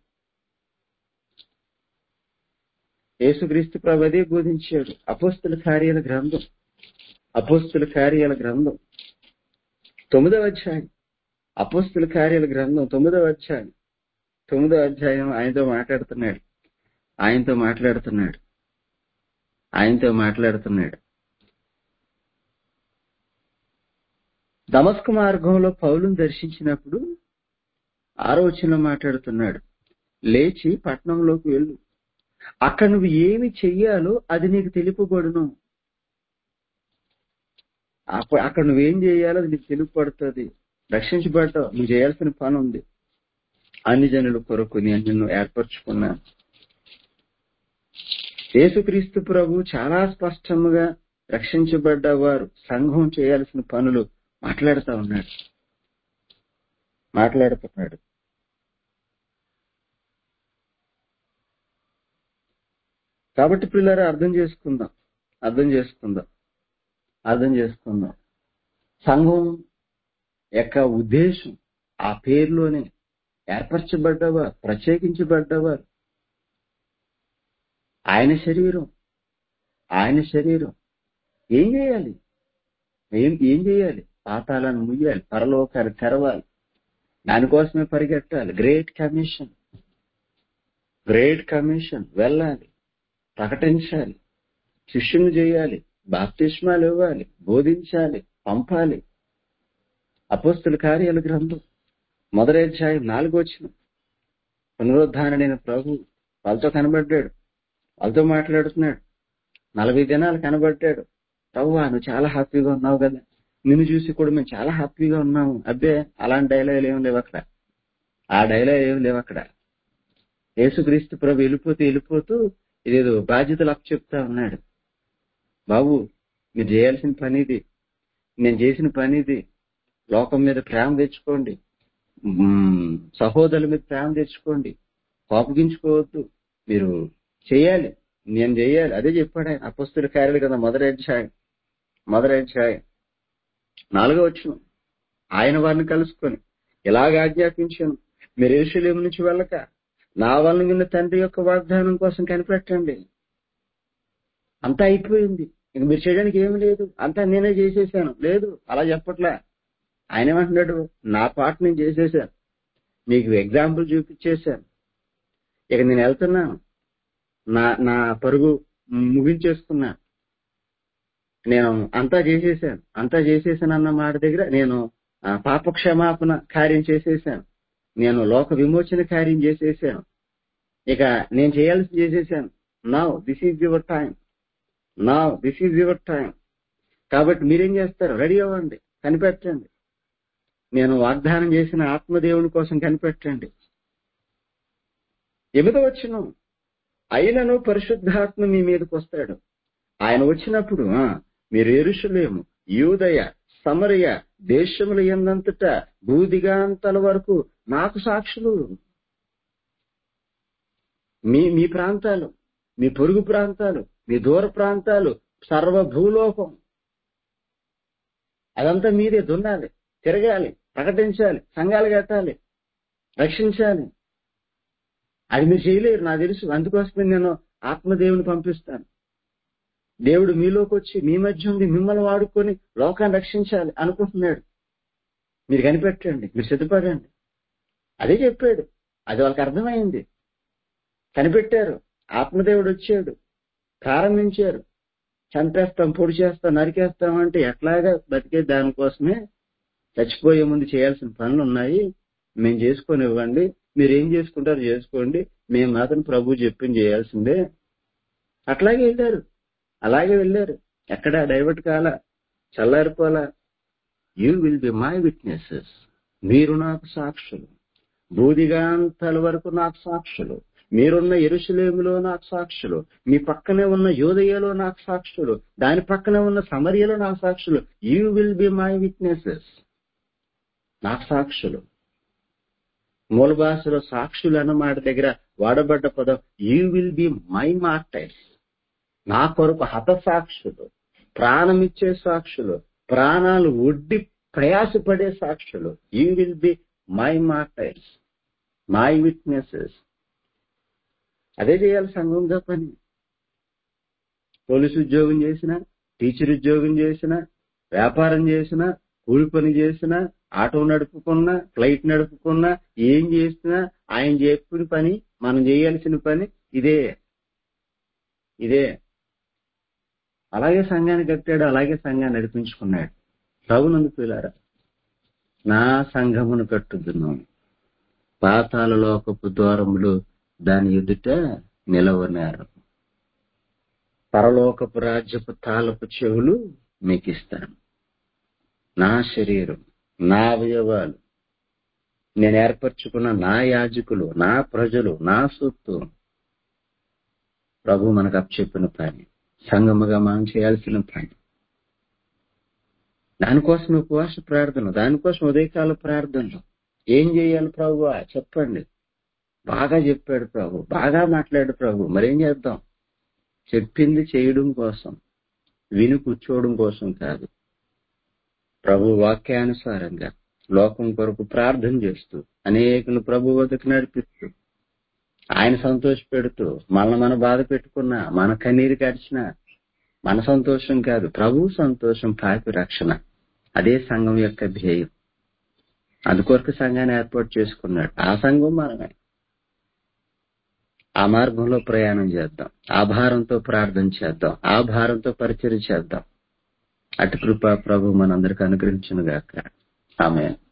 అపోస్తల కార్యాల గ్రంథం 9వ అధ్యాయం అపోస్తుల కార్యాల గ్రంథం 9వ అధ్యాయం ఆయనతో మాట్లాడుతున్నాడు. దమస్కు మార్గంలో పౌలును దర్శించినప్పుడు 6వ వచనంలో మాట్లాడుతున్నాడు. లేచి పట్టణంలోకి వెళ్ళు, అక్కడ నువ్వు ఏమి చెయ్యాలో అది నీకు తెలుపబడును. అక్కడ నువ్వేం చేయాలో అది నీకు తెలుపబడుతుంది. రక్షించబడ్డావు, నువ్వు చేయాల్సిన పని ఉంది. అన్ని జనుల కొరకు నేను నిన్ను ఏర్పరచుకున్నాను. యేసుక్రీస్తు ప్రభు చాలా స్పష్టంగా రక్షించబడ్డ వారు సంఘం చేయాల్సిన పనులు మాట్లాడుతున్నాడు. కాబట్టి పిల్లలు అర్థం చేసుకుందాం. సంఘం యొక్క ఉద్దేశం ఆ పేరులోనే ఏర్పరచబడ్డవారు, ప్రత్యేకించబడ్డవారు. ఆయన శరీరం ఏం చేయాలి? ఏం చేయాలి? పాతాలను ముయ్యాలి, పరలోకాలు తెరవాలి, దానికోసమే పరిగెట్టాలి. గ్రేట్ కమిషన్ వెళ్ళాలి, ప్రకటించాలి, శిష్యుని చేయాలి, బాప్తిస్మాలు ఇవ్వాలి, బోధించాలి, పంపాలి. అపోస్తుల కార్యాల గ్రంథం 1వ అధ్యాయం 4వ వచనం. పునరుద్ధానుడైన ప్రభు వాళ్ళతో కనబడ్డాడు, వాళ్ళతో మాట్లాడుతున్నాడు. 40 దినాలు కనబడ్డాడు. ప్రభువా, నువ్వు చాలా హ్యాపీగా ఉన్నావు కదా, నిన్ను చూసి కూడా మేము చాలా హ్యాపీగా ఉన్నాము. అబ్బే, అలాంటి డైలాగులు ఏం లేవు అక్కడ. ఆ డైలాగ్ ఏం లేవు అక్కడ. యేసుక్రీస్తు ప్రభు వెళ్ళిపోతూ ఇదేదో బాధ్యతలు అప్పచెప్తా ఉన్నాడు. బాబు, మీరు చేయాల్సిన పని ఇది, నేను చేసిన పని ఇది. లోకం మీద ప్రేమ తెచ్చుకోండి, సహోదరుల మీద ప్రేమ తెచ్చుకోండి, కోపగించుకోవద్దు, మీరు చేయాలి, నేను చేయాలి. అదే చెప్పాడు ఆయన. అపోస్తుల కార్యాలు కదా 1వ అధ్యాయం 4వ వచనం. ఆయన వారిని కలుసుకొని ఇలాగ ఆజ్ఞాపించాను, మీరు యెరూషలేము నుంచి వెళ్ళక నా వలన విన్న తండ్రి యొక్క వాగ్దానం కోసం కనిపెట్టండి. అంతా అయిపోయింది, ఇంక మీరు చేయడానికి ఏమి లేదు, అంతా నేనే చేసేసాను. లేదు, అలా చెప్పట్లా. ఆయన ఏమంటున్నాడు? నా పాట నేను చేసేసాను, మీకు ఎగ్జాంపుల్ చూపించేశాను, ఇక నేను వెళ్తున్నాను, నా పరుగు ముగించేసుకున్నాను, నేను అంతా చేసేసాను అన్న మాట దగ్గర నేను పాప క్షమాపణ కార్యం చేసేసాను, నేను లోక విమోచన కార్యం చేసేసాను, ఇక నేను చేయాల్సింది చేసేసాను. Now this is your time. కాబట్టి మీరేం చేస్తారు? రెడీ అవ్వండి, కనిపెట్టండి. నేను వాగ్దానం చేసిన ఆత్మదేవుని కోసం కనిపెట్టండి. 8వ వచనం. అయినను పరిశుద్ధాత్మ మీ మీదకి వస్తాడు. ఆయన వచ్చినప్పుడు మీరు యెరూషలేము, యూదయ, సమరయ దేశముల యందంతటా భూదిగాంతల వరకు నాకు సాక్షులు. మీ ప్రాంతాలు, మీ పొరుగు ప్రాంతాలు, మీ దూర ప్రాంతాలు, సర్వ భూలోకం అదంతా మీదే దున్నాలి, తిరగాలి, ప్రకటించాలి, సంఘాలు కట్టాలి, రక్షించాలి. అది మీరు చేయలేరు, నాకు తెలుసు. అందుకోసమే నేను ఆత్మదేవుని పంపిస్తాను. దేవుడు మీలోకి వచ్చి మీ మధ్య ఉండి మిమ్మల్ని వాడుకొని లోకాన్ని రక్షించాలి అనుకుంటున్నాడు. మీరు కనిపెట్టండి, మీరు సిద్ధపడండి. అదే చెప్పాడు. అది వాళ్ళకి అర్థమైంది. కనిపెట్టారు. ఆత్మదేవుడు వచ్చాడు, ప్రారంభించారు. చంపేస్తాం, పొడి చేస్తాం, నరికేస్తాం అంటే ఎట్లాగా బతికే దానికోసమే. చచ్చిపోయే ముందు చేయాల్సిన పనులు ఉన్నాయి, మేము చేసుకొని ఇవ్వండి, మీరేం చేసుకుంటారో చేసుకోండి, మేము మాత్రం ప్రభు చెప్పింది చేయాల్సిందే. అలాగే వెళ్ళారు. ఎక్కడ డైవర్ట్ కాలా, చల్లారిపోలా. You will be my witnesses. మీరు నాకు సాక్షులు, భూదిగాంతల వరకు నాకు సాక్షులు. మీరున్న యెరూషలేములో నాకు సాక్షులు, మీ పక్కనే ఉన్న యూదయలో నాకు సాక్షులు, దాని పక్కనే ఉన్న సమరియలో నాకు సాక్షులు. You will be my witnesses. నాకు సాక్షులు. మూల భాషలో సాక్షులు అన్నమాట దగ్గర వాడబడ్డ పదం you will be my martyrs. నా కొరకు హత సాక్షులు, ప్రాణమిచ్చే సాక్షులు, ప్రాణాలు ఒడ్డి ప్రయాసపడే సాక్షులు. You will be my martyrs, my witnesses. అదే చేయాలి సంఘంగా పని. పోలీసు ఉద్యోగం చేసినా, టీచర్ ఉద్యోగం చేసినా, వ్యాపారం చేసినా, కూలి పని చేసినా, ఆటో నడుపుకున్నా, ఫ్లైట్ నడుపుకున్నా, ఏం చేసినా ఆయన చెప్పిన పని, మనం చేయాల్సిన పని ఇదే. అలాగే సంఘాన్ని కట్టాడు, అలాగే సంఘాన్ని నడిపించుకున్నాడు. ప్రభునందు ప్రియులారా, నా సంఘమును కట్టుదును, పాతాళ లోకపు ద్వారములు దాని ఎదుట నిలవనారు, పరలోకపు రాజ్యపు తాళపు చెవులు మీకు ఇస్తాను. నా శరీరం, నా అవయవాలు, నేను ఏర్పరచుకున్న నా యాజకులు, నా ప్రజలు, నా సొత్తు. ప్రభు మనకు అప్పచెప్పిన పని, సంఘముగా మనం చేయాల్సిన పని. దానికోసం ఉపవాస ప్రార్థనలు, దానికోసం ఉదయకాల ప్రార్థనలు. ఏం చేయాలి ప్రభువా చెప్పండి. బాగా చెప్పాడు ప్రభు, బాగా మాట్లాడు ప్రభు, మరేం చేద్దాం? చెప్పింది చేయడం కోసం, విని కూర్చోవడం కోసం కాదు. ప్రభు వాక్యానుసారంగా లోకం కొరకు ప్రార్థన చేస్తూ, అనేకులు ప్రభు వద్దకు నడిపిస్తూ, ఆయన సంతోషపెడుతూ, మన బాధ పెట్టుకున్నా, మన కన్నీరు కడిచినా మన సంతోషం కాదు, ప్రభు సంతోషం, పాపి రక్షణ. అదే సంఘం యొక్క ధ్యేయం. అందుకొరకు సంఘాన్ని ఏర్పాటు చేసుకున్నాడు. ఆ సంఘం మనమే. ఆ మార్గంలో ప్రయాణం చేద్దాం, ఆ భారంతో ప్రార్థన చేద్దాం, ఆ భారంతో పరిచర్య చేద్దాం. అటు కృప ప్రభు మనందరికి అనుగ్రహించును గాక. ఆమేన్.